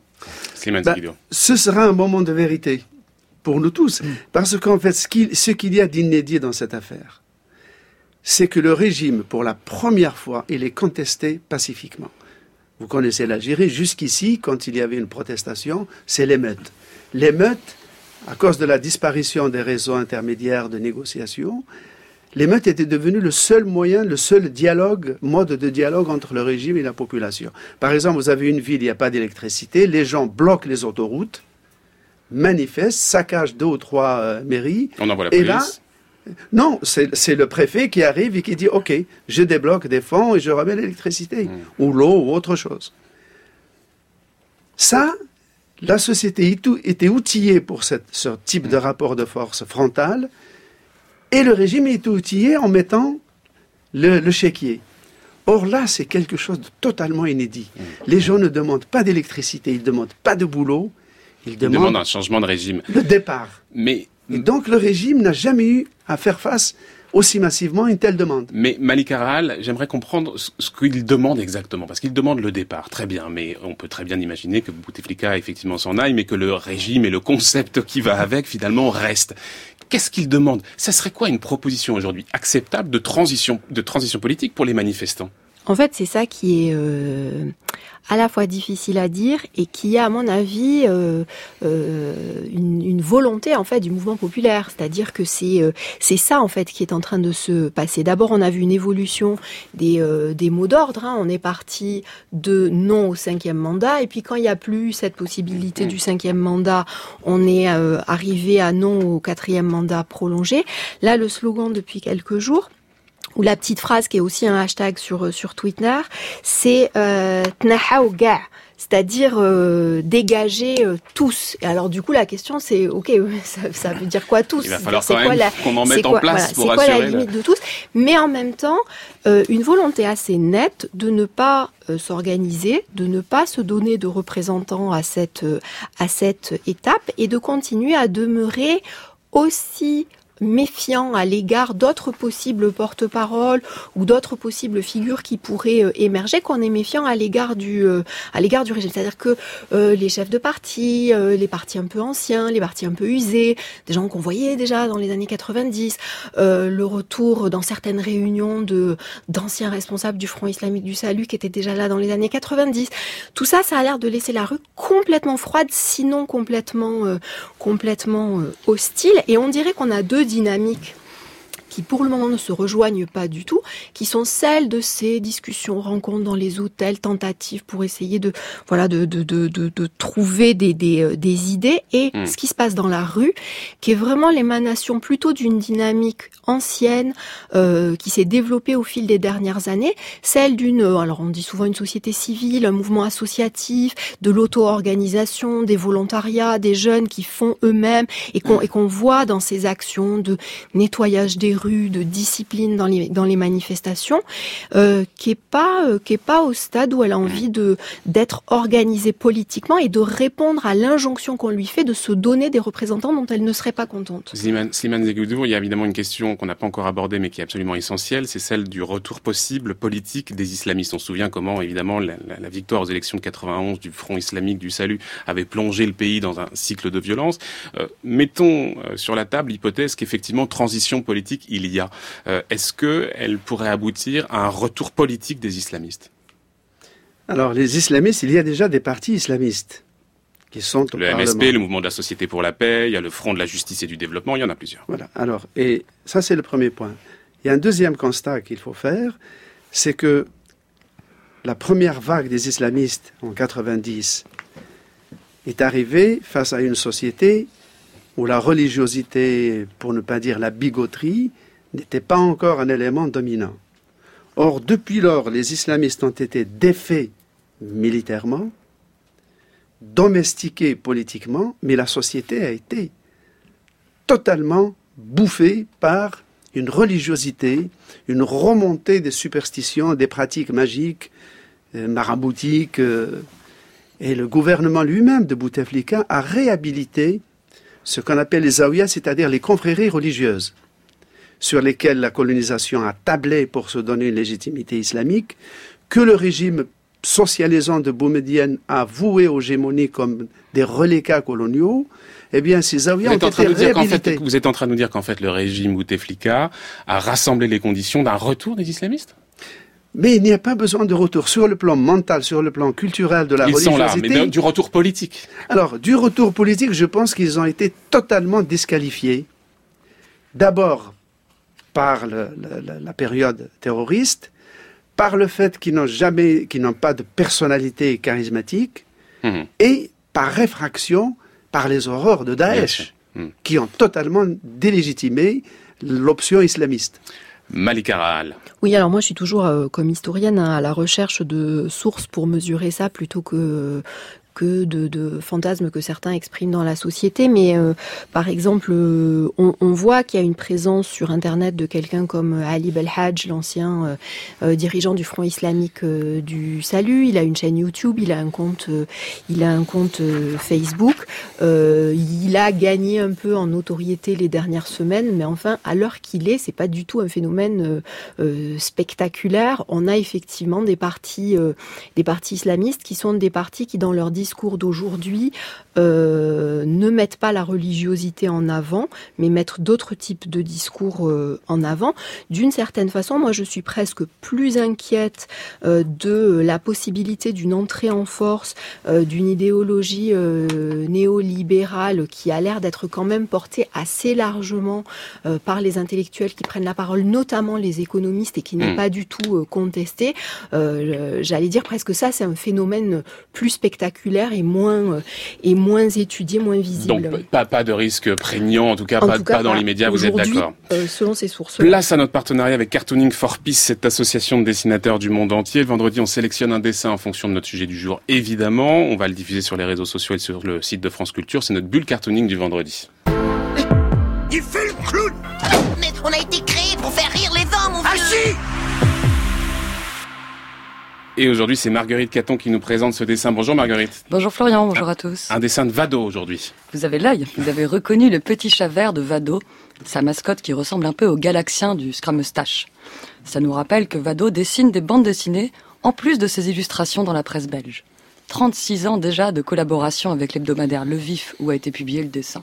Ce sera un moment de vérité pour nous tous, parce qu'en fait, ce qu'il y a d'inédit dans cette affaire, c'est que le régime, pour la première fois, il est contesté pacifiquement. Vous connaissez l'Algérie, jusqu'ici, quand il y avait une protestation, c'est l'émeute. L'émeute, à cause de la disparition des réseaux intermédiaires de négociation, l'émeute était devenue le seul moyen, le seul mode de dialogue entre le régime et la population. Par exemple, vous avez une ville, il n'y a pas d'électricité, les gens bloquent les autoroutes, manifestent, saccagent 2 ou 3 mairies.
On envoie la police.
Et là, non, c'est le préfet qui arrive et qui dit « Ok, je débloque des fonds et je remets l'électricité, ou l'eau, ou autre chose. » Ça, la société était outillée pour ce type de rapport de force frontal, et le régime est outillé en mettant le chéquier. Or là, c'est quelque chose de totalement inédit. Les gens ne demandent pas d'électricité, ils ne demandent pas de boulot, ils demandent
un changement de régime.
Le départ.
Et
donc le régime n'a jamais eu à faire face aussi massivement à une telle demande.
Mais Malik Aral, j'aimerais comprendre ce qu'il demande exactement, parce qu'il demande le départ, très bien, mais on peut très bien imaginer que Bouteflika effectivement s'en aille, mais que le régime et le concept qui va avec finalement restent. Qu'est-ce qu'il demande ? Ça serait quoi une proposition aujourd'hui acceptable de transition politique pour les manifestants ?
En fait, c'est ça qui est à la fois difficile à dire et qui a, à mon avis, une volonté en fait du mouvement populaire. C'est-à-dire que c'est ça en fait qui est en train de se passer. D'abord, on a vu une évolution des mots d'ordre. On est parti de non au 5e mandat, et puis quand il n'y a plus cette possibilité du 5e mandat, on est arrivé à non au 4e mandat prolongé. Là, le slogan depuis quelques jours, ou la petite phrase qui est aussi un hashtag sur Twitter, c'est Tnahaw ga', c'est-à-dire dégager tous. Et alors du coup la question c'est ok, ça veut dire quoi tous ?
Il va falloir quand même qu'on en mette en place pour assurer.
C'est quoi la limite de tous ? Mais en même temps, une volonté assez nette de ne pas s'organiser, de ne pas se donner de représentants à cette étape et de continuer à demeurer aussi méfiant à l'égard d'autres possibles porte-paroles ou d'autres possibles figures qui pourraient émerger, qu'on est méfiant à l'égard du régime. C'est-à-dire que les chefs de parti, les partis un peu anciens, les partis un peu usés, des gens qu'on voyait déjà dans les années 90, le retour dans certaines réunions d'anciens responsables du Front islamique du salut qui étaient déjà là dans les années 90. Tout ça, ça a l'air de laisser la rue complètement froide, sinon complètement hostile. Et on dirait qu'on a deux dynamiques qui pour le moment ne se rejoignent pas du tout, qui sont celles de ces discussions, rencontres dans les hôtels, tentatives pour essayer de trouver des idées, et ce qui se passe dans la rue, qui est vraiment l'émanation plutôt d'une dynamique ancienne qui s'est développée au fil des dernières années, celle alors on dit souvent une société civile, un mouvement associatif, de l'auto-organisation, des volontariats, des jeunes qui font eux-mêmes et qu'on voit dans ces actions de nettoyage des rues, de discipline dans les manifestations, qui est pas au stade où elle a envie d'être organisée politiquement et de répondre à l'injonction qu'on lui fait de se donner des représentants dont elle ne serait pas contente.
Slimane Zegoudou, il y a évidemment une question qu'on n'a pas encore abordée mais qui est absolument essentielle, c'est celle du retour possible politique des islamistes. On se souvient comment évidemment la victoire aux élections de 91 du Front islamique du salut avait plongé le pays dans un cycle de violence. Mettons sur la table l'hypothèse qu'effectivement transition politique il y a. Est-ce qu'elle pourrait aboutir à un retour politique des islamistes ?
Alors, les islamistes, il y a déjà des partis islamistes qui sont au Parlement.
Le MSP, le Mouvement de la Société pour la Paix, il y a le Front de la Justice et du Développement, il y en a plusieurs.
Voilà. Alors, et ça, c'est le premier point. Il y a un deuxième constat qu'il faut faire, c'est que la première vague des islamistes en 90 est arrivée face à une société où la religiosité, pour ne pas dire la bigoterie, n'était pas encore un élément dominant. Or, depuis lors, les islamistes ont été défaits militairement, domestiqués politiquement, mais la société a été totalement bouffée par une religiosité, une remontée des superstitions, des pratiques magiques, maraboutiques, et le gouvernement lui-même de Bouteflika a réhabilité ce qu'on appelle les zaouïas, c'est-à-dire les confréries religieuses, sur lesquelles la colonisation a tablé pour se donner une légitimité islamique, que le régime socialisant de Boumedienne a voué aux gémonies comme des relécats coloniaux. Eh bien, ces zaouïas ont été réhabilités.
Vous êtes en train de nous dire qu'en fait, le régime Bouteflika a rassemblé les conditions d'un retour des islamistes ?
Mais il n'y a pas besoin de retour sur le plan mental, sur le plan culturel de la religiosité.
Ils sont là, mais du retour politique.
Alors, du retour politique, je pense qu'ils ont été totalement disqualifiés. D'abord, par la période terroriste, par le fait qu'ils n'ont pas de personnalité charismatique, et par réfraction, par les horreurs de Daesh, qui ont totalement délégitimé l'option islamiste.
Malik Aral.
Oui, alors moi je suis toujours comme historienne à la recherche de sources pour mesurer ça plutôt que que de fantasmes que certains expriment dans la société. Mais par exemple, on voit qu'il y a une présence sur Internet de quelqu'un comme Ali Belhadj, l'ancien dirigeant du Front islamique du Salut. Il a une chaîne YouTube, il a un compte Facebook. Il a gagné un peu en notoriété les dernières semaines, mais enfin, à l'heure qu'il est, c'est pas du tout un phénomène spectaculaire. On a effectivement des partis islamistes qui sont des partis qui, dans leur discours d'aujourd'hui, ne mettent pas la religiosité en avant, mais mettent d'autres types de discours en avant. D'une certaine façon, moi, je suis presque plus inquiète de la possibilité d'une entrée en force d'une idéologie néolibérale qui a l'air d'être quand même portée assez largement par les intellectuels qui prennent la parole, notamment les économistes, et qui n'est pas du tout contestée. J'allais dire presque ça, c'est un phénomène plus spectaculaire et moins étudié, moins visible.
Donc pas de risque prégnant, en tout cas pas dans l'immédiat, vous êtes d'accord.
Selon ces sources.
Place à notre partenariat avec Cartooning for Peace, cette association de dessinateurs du monde entier. Le vendredi, on sélectionne un dessin en fonction de notre sujet du jour, évidemment. On va le diffuser sur les réseaux sociaux et sur le site de France Culture. C'est notre bulle cartooning du vendredi.
Il fait le clown. Mais on a été créé pour faire rire les gens, mon vieux. Ah si.
Et aujourd'hui, c'est Marguerite Caton qui nous présente ce dessin. Bonjour Marguerite.
Bonjour Florian, bonjour à tous.
Un dessin de Vado aujourd'hui.
Vous avez l'œil, vous avez reconnu le petit chat vert de Vado, sa mascotte qui ressemble un peu au galaxien du Scrameustache. Ça nous rappelle que Vado dessine des bandes dessinées en plus de ses illustrations dans la presse belge. 36 ans déjà de collaboration avec l'hebdomadaire Le Vif où a été publié le dessin.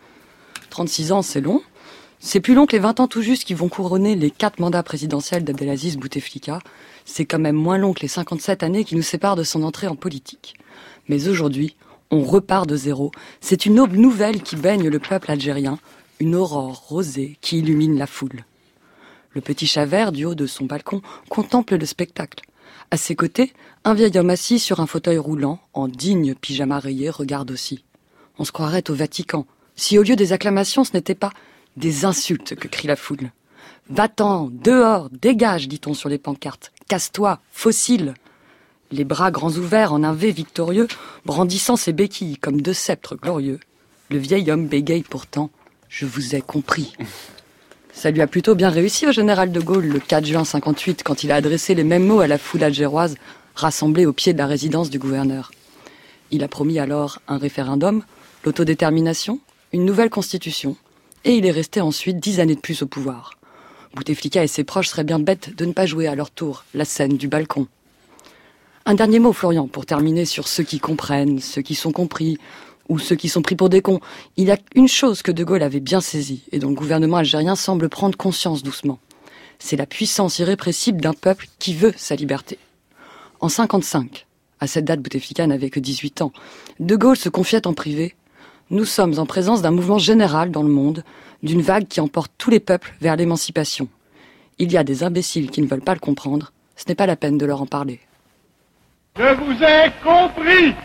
36 ans, c'est long. C'est plus long que les 20 ans tout juste qui vont couronner les 4 mandats présidentiels d'Abdelaziz Bouteflika. C'est quand même moins long que les 57 années qui nous séparent de son entrée en politique. Mais aujourd'hui, on repart de zéro. C'est une aube nouvelle qui baigne le peuple algérien, une aurore rosée qui illumine la foule. Le petit chat vert, du haut de son balcon, contemple le spectacle. À ses côtés, un vieil homme assis sur un fauteuil roulant, en digne pyjama rayé, regarde aussi. On se croirait au Vatican, si au lieu des acclamations, ce n'était pas des insultes que crie la foule. « Va-t'en, dehors, dégage !» dit-on sur les pancartes. « Casse-toi, fossile !» Les bras grands ouverts en un V victorieux, brandissant ses béquilles comme 2 sceptres glorieux. Le vieil homme bégaye pourtant « Je vous ai compris !» Ça lui a plutôt bien réussi au général de Gaulle le 4 juin 58 quand il a adressé les mêmes mots à la foule algéroise rassemblée au pied de la résidence du gouverneur. Il a promis alors un référendum, l'autodétermination, une nouvelle constitution, et il est resté ensuite 10 années de plus au pouvoir. Bouteflika et ses proches seraient bien bêtes de ne pas jouer à leur tour la scène du balcon. Un dernier mot, Florian, pour terminer sur ceux qui comprennent, ceux qui sont compris, ou ceux qui sont pris pour des cons. Il y a une chose que De Gaulle avait bien saisie, et dont le gouvernement algérien semble prendre conscience doucement. C'est la puissance irrépressible d'un peuple qui veut sa liberté. En 55, à cette date Bouteflika n'avait que 18 ans, De Gaulle se confiait en privé. Nous sommes en présence d'un mouvement général dans le monde, d'une vague qui emporte tous les peuples vers l'émancipation. Il y a des imbéciles qui ne veulent pas le comprendre. Ce n'est pas la peine de leur en parler.
Je vous ai compris!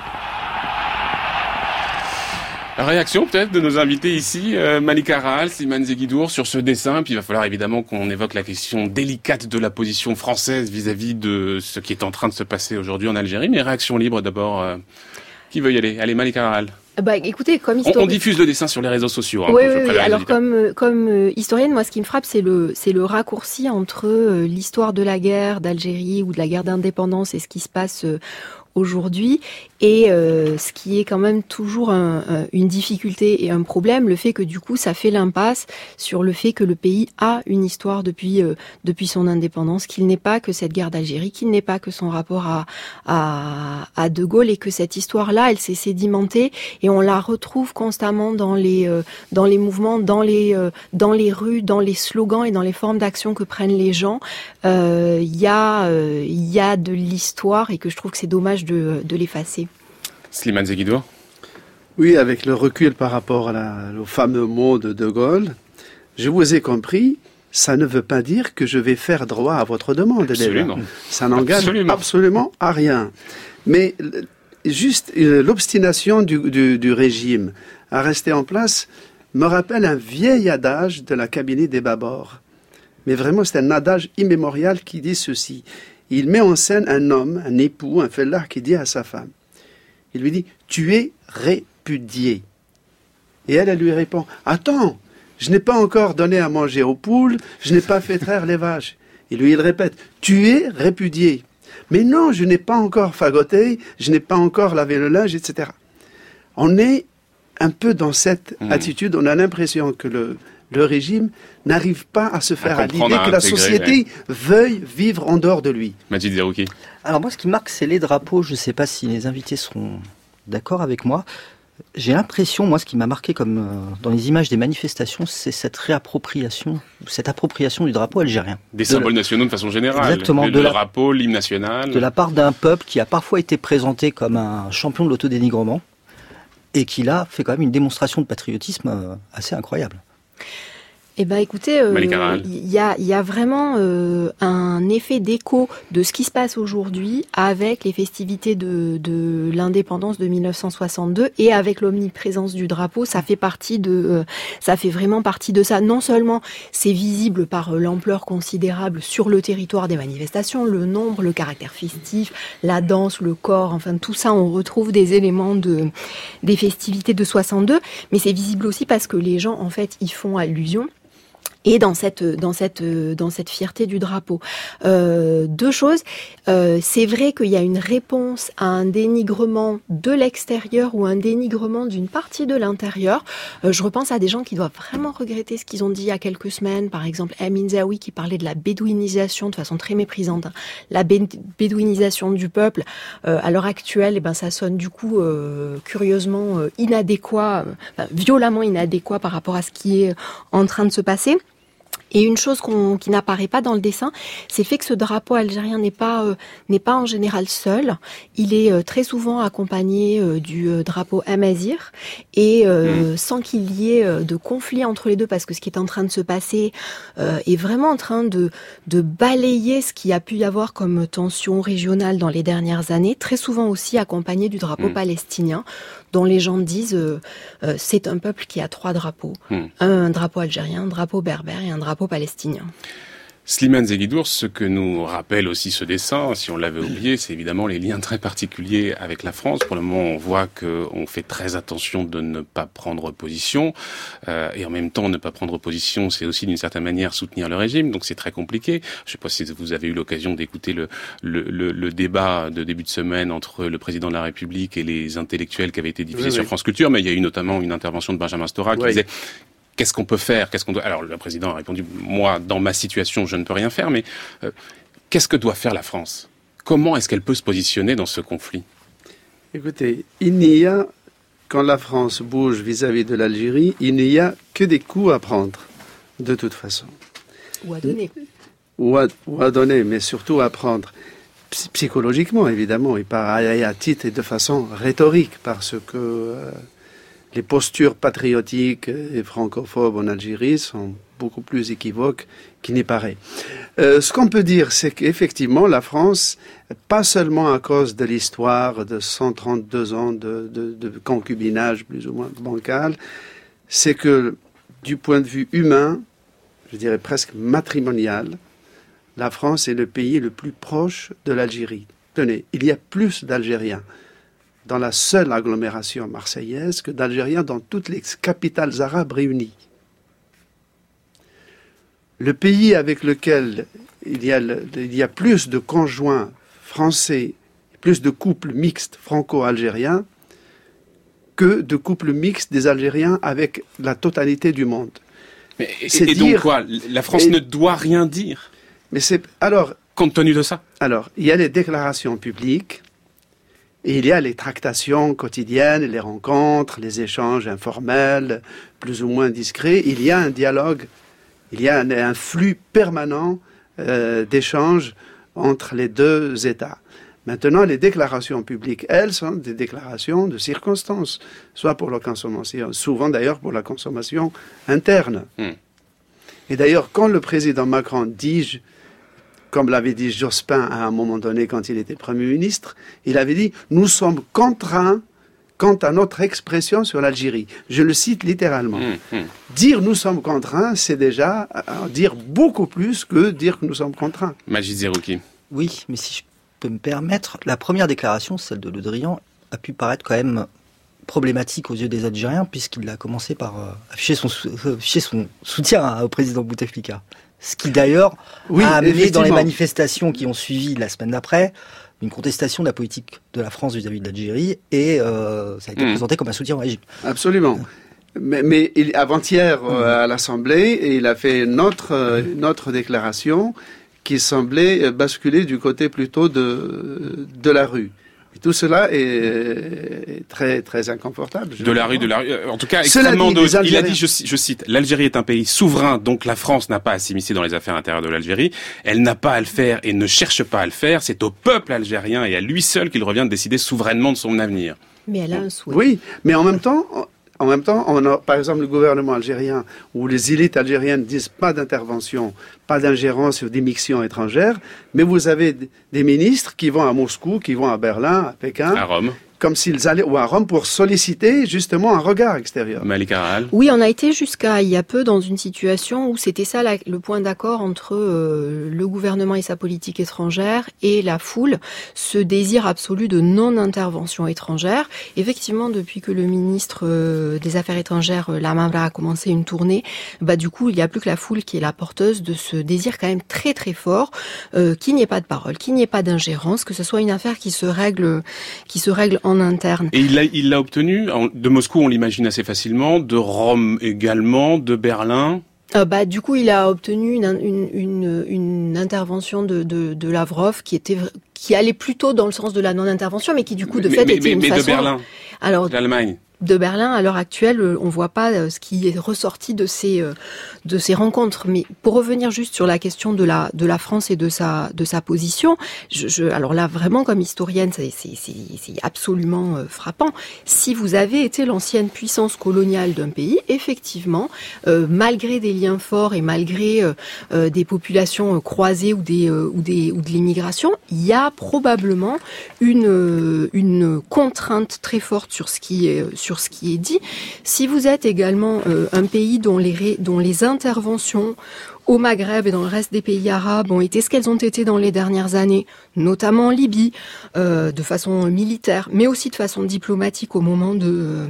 Réaction peut-être de nos invités ici, Malika Rahal, Slimane Zeguidour, sur ce dessin. Puis il va falloir évidemment qu'on évoque la question délicate de la position française vis-à-vis de ce qui est en train de se passer aujourd'hui en Algérie. Mais réaction libre d'abord. Qui veut y aller? Allez, Malika Rahal.
Écoutez, comme historienne,
on diffuse le dessin sur les réseaux sociaux.
Oui. Alors comme historienne, moi, ce qui me frappe, c'est le raccourci entre l'histoire de la guerre d'Algérie ou de la guerre d'indépendance et ce qui se passe aujourd'hui, et ce qui est quand même toujours une difficulté et un problème, le fait que du coup ça fait l'impasse sur le fait que le pays a une histoire depuis son indépendance, qu'il n'est pas que cette guerre d'Algérie, qu'il n'est pas que son rapport à De Gaulle, et que cette histoire-là, elle s'est sédimentée et on la retrouve constamment dans les mouvements, dans les rues, dans les slogans et dans les formes d'action que prennent les gens. Il y a de l'histoire et que je trouve que c'est dommage de l'effacer.
Slimane Zeguidour.
Oui, avec le recul par rapport au fameux mot de De Gaulle, je vous ai compris, ça ne veut pas dire que je vais faire droit à votre demande.
Absolument.
Déjà. Ça n'engage absolument à rien. Mais juste l'obstination du régime à rester en place me rappelle un vieil adage de la cabinet des Babord. Mais vraiment, c'est un adage immémorial qui dit ceci. Il met en scène un homme, un époux, un fellah qui dit à sa femme: Il lui dit « Tu es répudié ». Et elle lui répond « Attends, je n'ai pas encore donné à manger aux poules, je n'ai pas fait traire les vaches. » Et lui, il répète « Tu es répudié ». Mais non, je n'ai pas encore fagoté, je n'ai pas encore lavé le linge, etc. On est un peu dans cette attitude, on a l'impression que le régime n'arrive pas à se faire à l'idée que la société veuille vivre en dehors de lui.
Majid Zerouki.
Alors moi, ce qui marque, c'est les drapeaux. Je ne sais pas si les invités seront d'accord avec moi. J'ai l'impression, moi, ce qui m'a marqué comme dans les images des manifestations, c'est cette appropriation du drapeau algérien.
Des symboles nationaux de façon générale.
Exactement.
Le drapeau, l'hymne national.
De la part d'un peuple qui a parfois été présenté comme un champion de l'autodénigrement et qui là fait quand même une démonstration de patriotisme assez incroyable.
Eh ben, écoutez, il y a vraiment un effet d'écho de ce qui se passe aujourd'hui avec les festivités de l'indépendance de 1962 et avec l'omniprésence du drapeau. Ça fait vraiment partie de ça. Non seulement c'est visible par l'ampleur considérable sur le territoire des manifestations, le nombre, le caractère festif, la danse, le corps, enfin tout ça, on retrouve des éléments des festivités de 62, mais c'est visible aussi parce que les gens, en fait, y font allusion. Et dans cette fierté du drapeau. Deux choses. C'est vrai qu'il y a une réponse à un dénigrement de l'extérieur ou un dénigrement d'une partie de l'intérieur. Je repense à des gens qui doivent vraiment regretter ce qu'ils ont dit il y a quelques semaines. Par exemple, Amin Zaoui qui parlait de la bédouinisation de façon très méprisante. La bédouinisation du peuple. À l'heure actuelle, ça sonne du coup curieusement inadéquat, violemment inadéquat par rapport à ce qui est en train de se passer. Et une chose qui n'apparaît pas dans le dessin, c'est le fait que ce drapeau algérien n'est pas en général seul. Il est très souvent accompagné du drapeau amazigh et sans qu'il y ait de conflit entre les deux, parce que ce qui est en train de se passer est vraiment en train de balayer ce qu'il y a pu y avoir comme tension régionale dans les dernières années, très souvent aussi accompagné du drapeau palestinien, dont les gens disent c'est un peuple qui a 3 drapeaux. Un drapeau algérien, un drapeau berbère et un drapeau palestinien.
Slimane Zeguidour, ce que nous rappelle aussi ce dessin, si on l'avait oublié, c'est évidemment les liens très particuliers avec la France. Pour le moment, on voit qu'on fait très attention de ne pas prendre position. Et en même temps, ne pas prendre position, c'est aussi d'une certaine manière soutenir le régime. Donc c'est très compliqué. Je ne sais pas si vous avez eu l'occasion d'écouter le débat de début de semaine entre le président de la République et les intellectuels qui avait été diffusé sur France Culture. Mais il y a eu notamment une intervention de Benjamin Stora qui disait... Qu'est-ce qu'on peut faire ? Alors, le président a répondu, moi, dans ma situation, je ne peux rien faire, mais qu'est-ce que doit faire la France ? Comment est-ce qu'elle peut se positionner dans ce conflit ?
Écoutez, quand la France bouge vis-à-vis de l'Algérie, il n'y a que des coups à prendre, de toute façon.
Ou à donner.
Ou à donner, mais surtout à prendre. Psychologiquement, évidemment, et à titre et de façon rhétorique, parce que... les postures patriotiques et francophobes en Algérie sont beaucoup plus équivoques qu'il n'y paraît. Ce qu'on peut dire, c'est qu'effectivement, la France, pas seulement à cause de l'histoire de 132 ans de concubinage plus ou moins bancal, c'est que du point de vue humain, je dirais presque matrimonial, la France est le pays le plus proche de l'Algérie. Tenez, il y a plus d'Algériens dans la seule agglomération marseillaise que d'Algériens dans toutes les capitales arabes réunies. Le pays avec lequel il y a plus de conjoints français, plus de couples mixtes franco-algériens que de couples mixtes des Algériens avec la totalité du monde.
Mais, et donc quoi ? La France ne doit rien dire ?
Mais alors,
compte tenu de ça ?
Alors, il y a les déclarations publiques, et il y a les tractations quotidiennes, les rencontres, les échanges informels, plus ou moins discrets. Il y a un dialogue, il y a un flux permanent d'échanges entre les deux États. Maintenant, les déclarations publiques, elles, sont des déclarations de circonstances, soit pour la consommation, souvent d'ailleurs pour la consommation interne. Et d'ailleurs, quand le président Macron dit... Comme l'avait dit Jospin à un moment donné quand il était Premier ministre, il avait dit « Nous sommes contraints quant à notre expression sur l'Algérie ». Je le cite littéralement. Dire « nous sommes contraints », c'est déjà dire beaucoup plus que dire que nous sommes contraints.
Majid Zerouki.
Oui, mais si je peux me permettre, la première déclaration, celle de Le Drian, a pu paraître quand même problématique aux yeux des Algériens, puisqu'il a commencé par afficher son soutien au président Bouteflika. Ce qui d'ailleurs a amené dans les manifestations qui ont suivi la semaine d'après une contestation de la politique de la France vis-à-vis de l'Algérie, et ça a été présenté comme un soutien au régime.
Absolument. Mais avant-hier à l'Assemblée, il a fait une autre déclaration qui semblait basculer du côté plutôt de la rue. Et tout cela est très, très inconfortable.
De la rue. En tout cas, extrêmement dosé. Il a dit, je cite, l'Algérie est un pays souverain, donc la France n'a pas à s'immiscer dans les affaires intérieures de l'Algérie. Elle n'a pas à le faire et ne cherche pas à le faire. C'est au peuple algérien et à lui seul qu'il revient de décider souverainement de son avenir.
Mais elle a un souhait.
Oui, mais en même temps, on a, par exemple, le gouvernement algérien ou les élites algériennes disent pas d'intervention, pas d'ingérence ou d'émission étrangère, mais vous avez des ministres qui vont à Moscou, qui vont à Berlin, à Pékin,
à Rome,
comme s'ils allaient, ou à Rome, pour solliciter justement un regard extérieur.
Malika Harel.
Oui, on a été jusqu'à il y a peu dans une situation où c'était ça le point d'accord entre le gouvernement et sa politique étrangère et la foule, ce désir absolu de non-intervention étrangère. Effectivement, depuis que le ministre des Affaires étrangères, Lamamra, a commencé une tournée, du coup, il n'y a plus que la foule qui est la porteuse de ce désir quand même très très fort, qu'il n'y ait pas de parole, qu'il n'y ait pas d'ingérence, que ce soit une affaire qui se règle en interne.
Et il l'a obtenu. De Moscou, on l'imagine assez facilement. De Rome également. De Berlin.
Du coup, il a obtenu une intervention de Lavrov qui allait plutôt dans le sens de la non-intervention, mais qui du coup de fait était une façon.
Mais de Berlin.
Alors,
d'Allemagne.
De Berlin, à l'heure actuelle, on voit pas ce qui est ressorti de ces rencontres. Mais pour revenir juste sur la question de la France et de sa position, alors là vraiment comme historienne, c'est absolument frappant. Si vous avez été l'ancienne puissance coloniale d'un pays, effectivement, malgré des liens forts et malgré des populations croisées ou de l'immigration, il y a probablement une contrainte très forte sur ce qui est dit. Si vous êtes également un pays dont les interventions au Maghreb et dans le reste des pays arabes ont été ce qu'elles ont été dans les dernières années, notamment en Libye, de façon militaire, mais aussi de façon diplomatique au moment de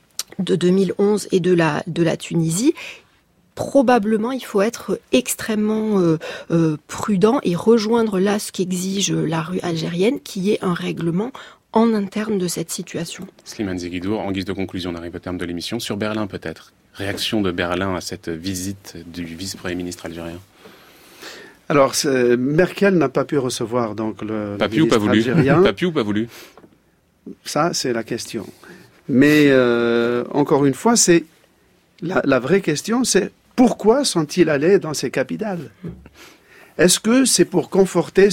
2011 et de la Tunisie, probablement il faut être extrêmement prudent et rejoindre là ce qu'exige la rue algérienne, qui est un règlement en interne de cette situation.
Slimane Zeguidour, en guise de conclusion, on arrive au terme de l'émission. Sur Berlin peut-être. Réaction de Berlin à cette visite du vice-premier ministre algérien.
Alors, Merkel n'a pas pu recevoir donc le ministre algérien.
Pas pu ou pas voulu?
Ça, c'est la question. Mais encore une fois, c'est la vraie question, c'est pourquoi sont-ils allés dans ces capitales? Est-ce que c'est pour conforter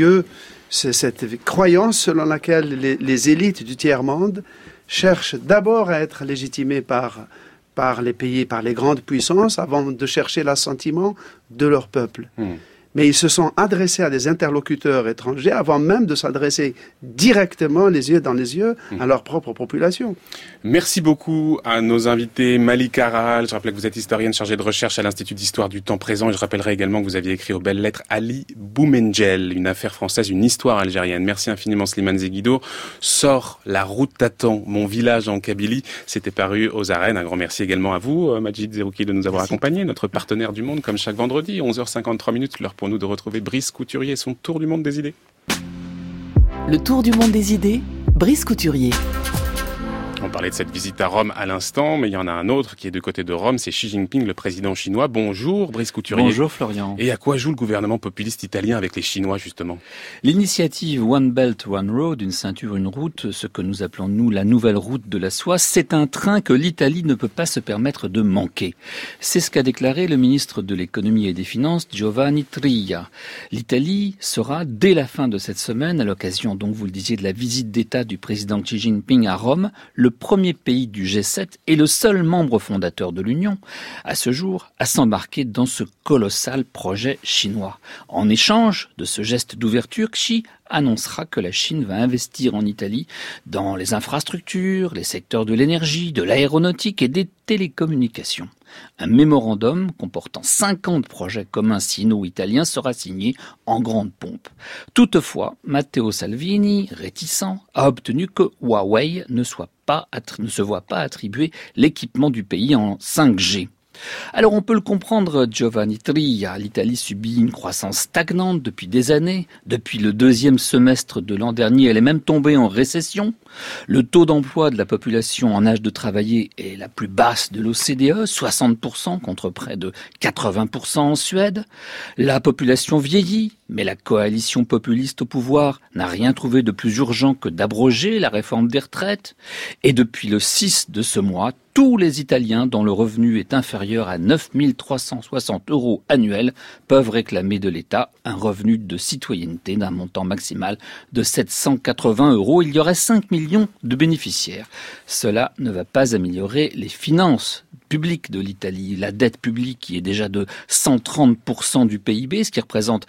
cette croyance selon laquelle les élites du tiers-monde cherchent d'abord à être légitimées par les pays, par les grandes puissances, avant de chercher l'assentiment de leur peuple. Mais ils se sont adressés à des interlocuteurs étrangers avant même de s'adresser directement les yeux dans les yeux à leur propre population.
Merci beaucoup à nos invités. Malika Harel, je rappelle que vous êtes historienne chargée de recherche à l'Institut d'Histoire du Temps Présent, et je rappellerai également que vous aviez écrit aux belles lettres Ali Boumengel, une affaire française, une histoire algérienne. Merci infiniment Slimane Zeguidour. Sort La route t'attend, mon village en Kabylie. C'était paru aux arènes. Un grand merci également à vous, Majid Zerouki, de nous avoir accompagnés, notre partenaire du monde, comme chaque vendredi, 11h53, l'heure pour nous de retrouver Brice Couturier et son tour du monde des idées.
Le tour du monde des idées, Brice Couturier.
On parlait de cette visite à Rome à l'instant, mais il y en a un autre qui est du côté de Rome, c'est Xi Jinping, le président chinois. Bonjour Brice Couturier.
Bonjour Florian.
Et à quoi joue le gouvernement populiste italien avec les Chinois justement?
L'initiative One Belt One Road, une ceinture, une route, ce que nous appelons nous la nouvelle route de la soie, c'est un train que l'Italie ne peut pas se permettre de manquer. C'est ce qu'a déclaré le ministre de l'économie et des finances, Giovanni Tria. L'Italie sera, dès la fin de cette semaine, à l'occasion donc vous le disiez de la visite d'État du président Xi Jinping à Rome, le premier pays du G7 et le seul membre fondateur de l'Union, à ce jour, à s'embarquer dans ce colossal projet chinois. En échange de ce geste d'ouverture, Xi annoncera que la Chine va investir en Italie dans les infrastructures, les secteurs de l'énergie, de l'aéronautique et des télécommunications. Un mémorandum comportant 50 projets communs sino-italiens sera signé en grande pompe. Toutefois, Matteo Salvini, réticent, a obtenu que Huawei ne se voit pas attribuer l'équipement du pays en 5G. Alors on peut le comprendre, Giovanni Tria, l'Italie subit une croissance stagnante depuis des années. Depuis le deuxième semestre de l'an dernier, elle est même tombée en récession. Le taux d'emploi de la population en âge de travailler est la plus basse de l'OCDE, 60% contre près de 80% en Suède. La population vieillit, mais la coalition populiste au pouvoir n'a rien trouvé de plus urgent que d'abroger la réforme des retraites. Et depuis le 6 de ce mois, tous les Italiens dont le revenu est inférieur à 9 360 € annuels peuvent réclamer de l'État un revenu de citoyenneté d'un montant maximal de 780 €. Il y aurait 5 millions de bénéficiaires. Cela ne va pas améliorer les finances publiques de l'Italie. La dette publique qui est déjà de 130% du PIB, ce qui représente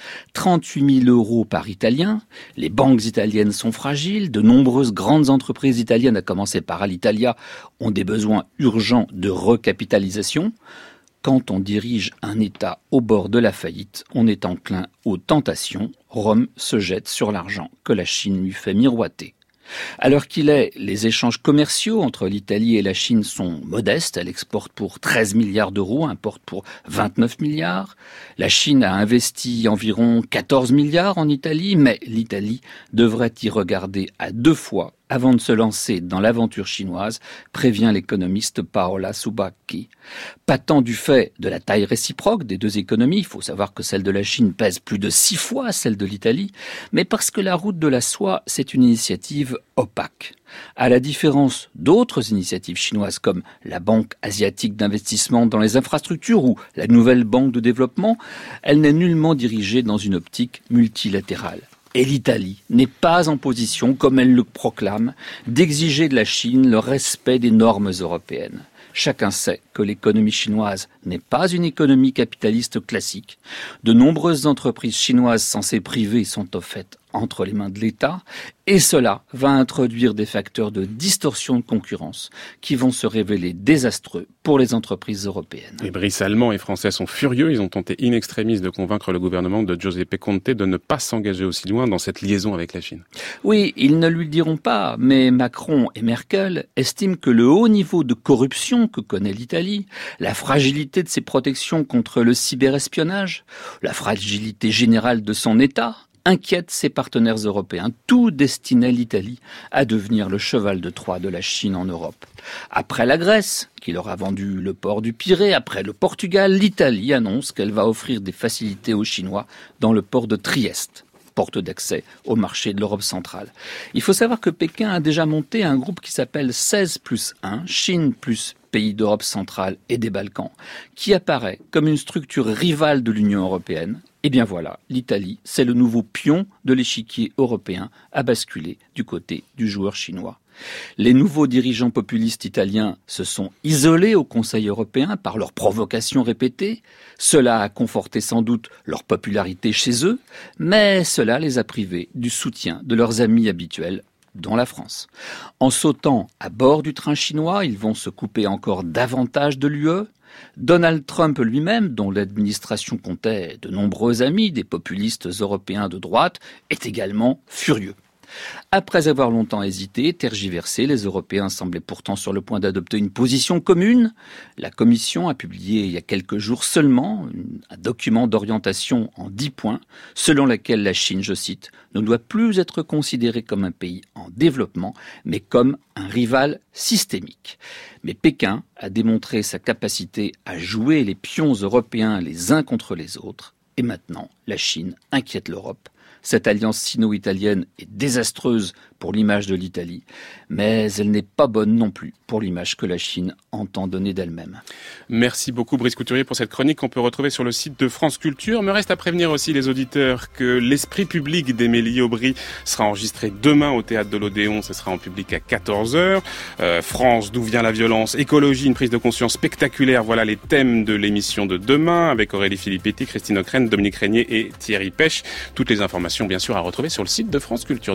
38 000 € par Italien. Les banques italiennes sont fragiles. De nombreuses grandes entreprises italiennes, à commencer par Alitalia, ont des besoins urgents de recapitalisation. Quand on dirige un État au bord de la faillite, on est enclin aux tentations. Rome se jette sur l'argent que la Chine lui fait miroiter. À l'heure qu'il est, les échanges commerciaux entre l'Italie et la Chine sont modestes. Elle exporte pour 13 milliards d'euros, importe pour 29 milliards. La Chine a investi environ 14 milliards en Italie, mais l'Italie devrait y regarder à 2 fois avant de se lancer dans l'aventure chinoise, prévient l'économiste Paola Subacchi. Pas tant du fait de la taille réciproque des deux économies, il faut savoir que celle de la Chine pèse plus de 6 fois celle de l'Italie, mais parce que la route de la soie, c'est une initiative opaque. À la différence d'autres initiatives chinoises comme la Banque asiatique d'investissement dans les infrastructures ou la Nouvelle Banque de développement, elle n'est nullement dirigée dans une optique multilatérale. Et l'Italie n'est pas en position, comme elle le proclame, d'exiger de la Chine le respect des normes européennes. Chacun sait que l'économie chinoise n'est pas une économie capitaliste classique. De nombreuses entreprises chinoises censées privées sont au fait entre les mains de l'État, et cela va introduire des facteurs de distorsion de concurrence qui vont se révéler désastreux pour les entreprises européennes.
Les Brice allemands et français sont furieux. Ils ont tenté in extremis de convaincre le gouvernement de Giuseppe Conte de ne pas s'engager aussi loin dans cette liaison avec la Chine.
Oui, ils ne lui diront pas, mais Macron et Merkel estiment que le haut niveau de corruption que connaît l'Italie, la fragilité de ses protections contre le cyberespionnage, la fragilité générale de son État, inquiète ses partenaires européens. Tout destinait l'Italie à devenir le cheval de Troie de la Chine en Europe. Après la Grèce, qui leur a vendu le port du Pirée, après le Portugal, l'Italie annonce qu'elle va offrir des facilités aux Chinois dans le port de Trieste, porte d'accès au marché de l'Europe centrale. Il faut savoir que Pékin a déjà monté un groupe qui s'appelle 16+1, Chine plus pays d'Europe centrale et des Balkans, qui apparaît comme une structure rivale de l'Union européenne. Et bien voilà, l'Italie, c'est le nouveau pion de l'échiquier européen à basculer du côté du joueur chinois. Les nouveaux dirigeants populistes italiens se sont isolés au Conseil européen par leurs provocations répétées. Cela a conforté sans doute leur popularité chez eux, mais cela les a privés du soutien de leurs amis habituels, dont la France. En sautant à bord du train chinois, ils vont se couper encore davantage de l'UE. Donald Trump lui-même, dont l'administration comptait de nombreux amis des populistes européens de droite, est également furieux. Après avoir longtemps hésité, tergiversé, les Européens semblaient pourtant sur le point d'adopter une position commune. La Commission a publié il y a quelques jours seulement un document d'orientation en 10 points, selon lequel la Chine, je cite, ne doit plus être considérée comme un pays en développement, mais comme un rival systémique. Mais Pékin a démontré sa capacité à jouer les pions européens les uns contre les autres, et maintenant la Chine inquiète l'Europe. Cette alliance sino-italienne est désastreuse pour l'image de l'Italie, mais elle n'est pas bonne non plus pour l'image que la Chine entend donner d'elle-même.
Merci beaucoup Brice Couturier pour cette chronique qu'on peut retrouver sur le site de France Culture. Me reste à prévenir aussi les auditeurs que l'Esprit public d'Émilie Aubry sera enregistré demain au Théâtre de l'Odéon. Ce sera en public à 14h. France, d'où vient la violence, écologie, une prise de conscience spectaculaire. Voilà les thèmes de l'émission de demain avec Aurélie Filippetti, Christine Ockrent, Dominique Régnier et Thierry Pêche. Toutes les informations bien sûr à retrouver sur le site de France Culture.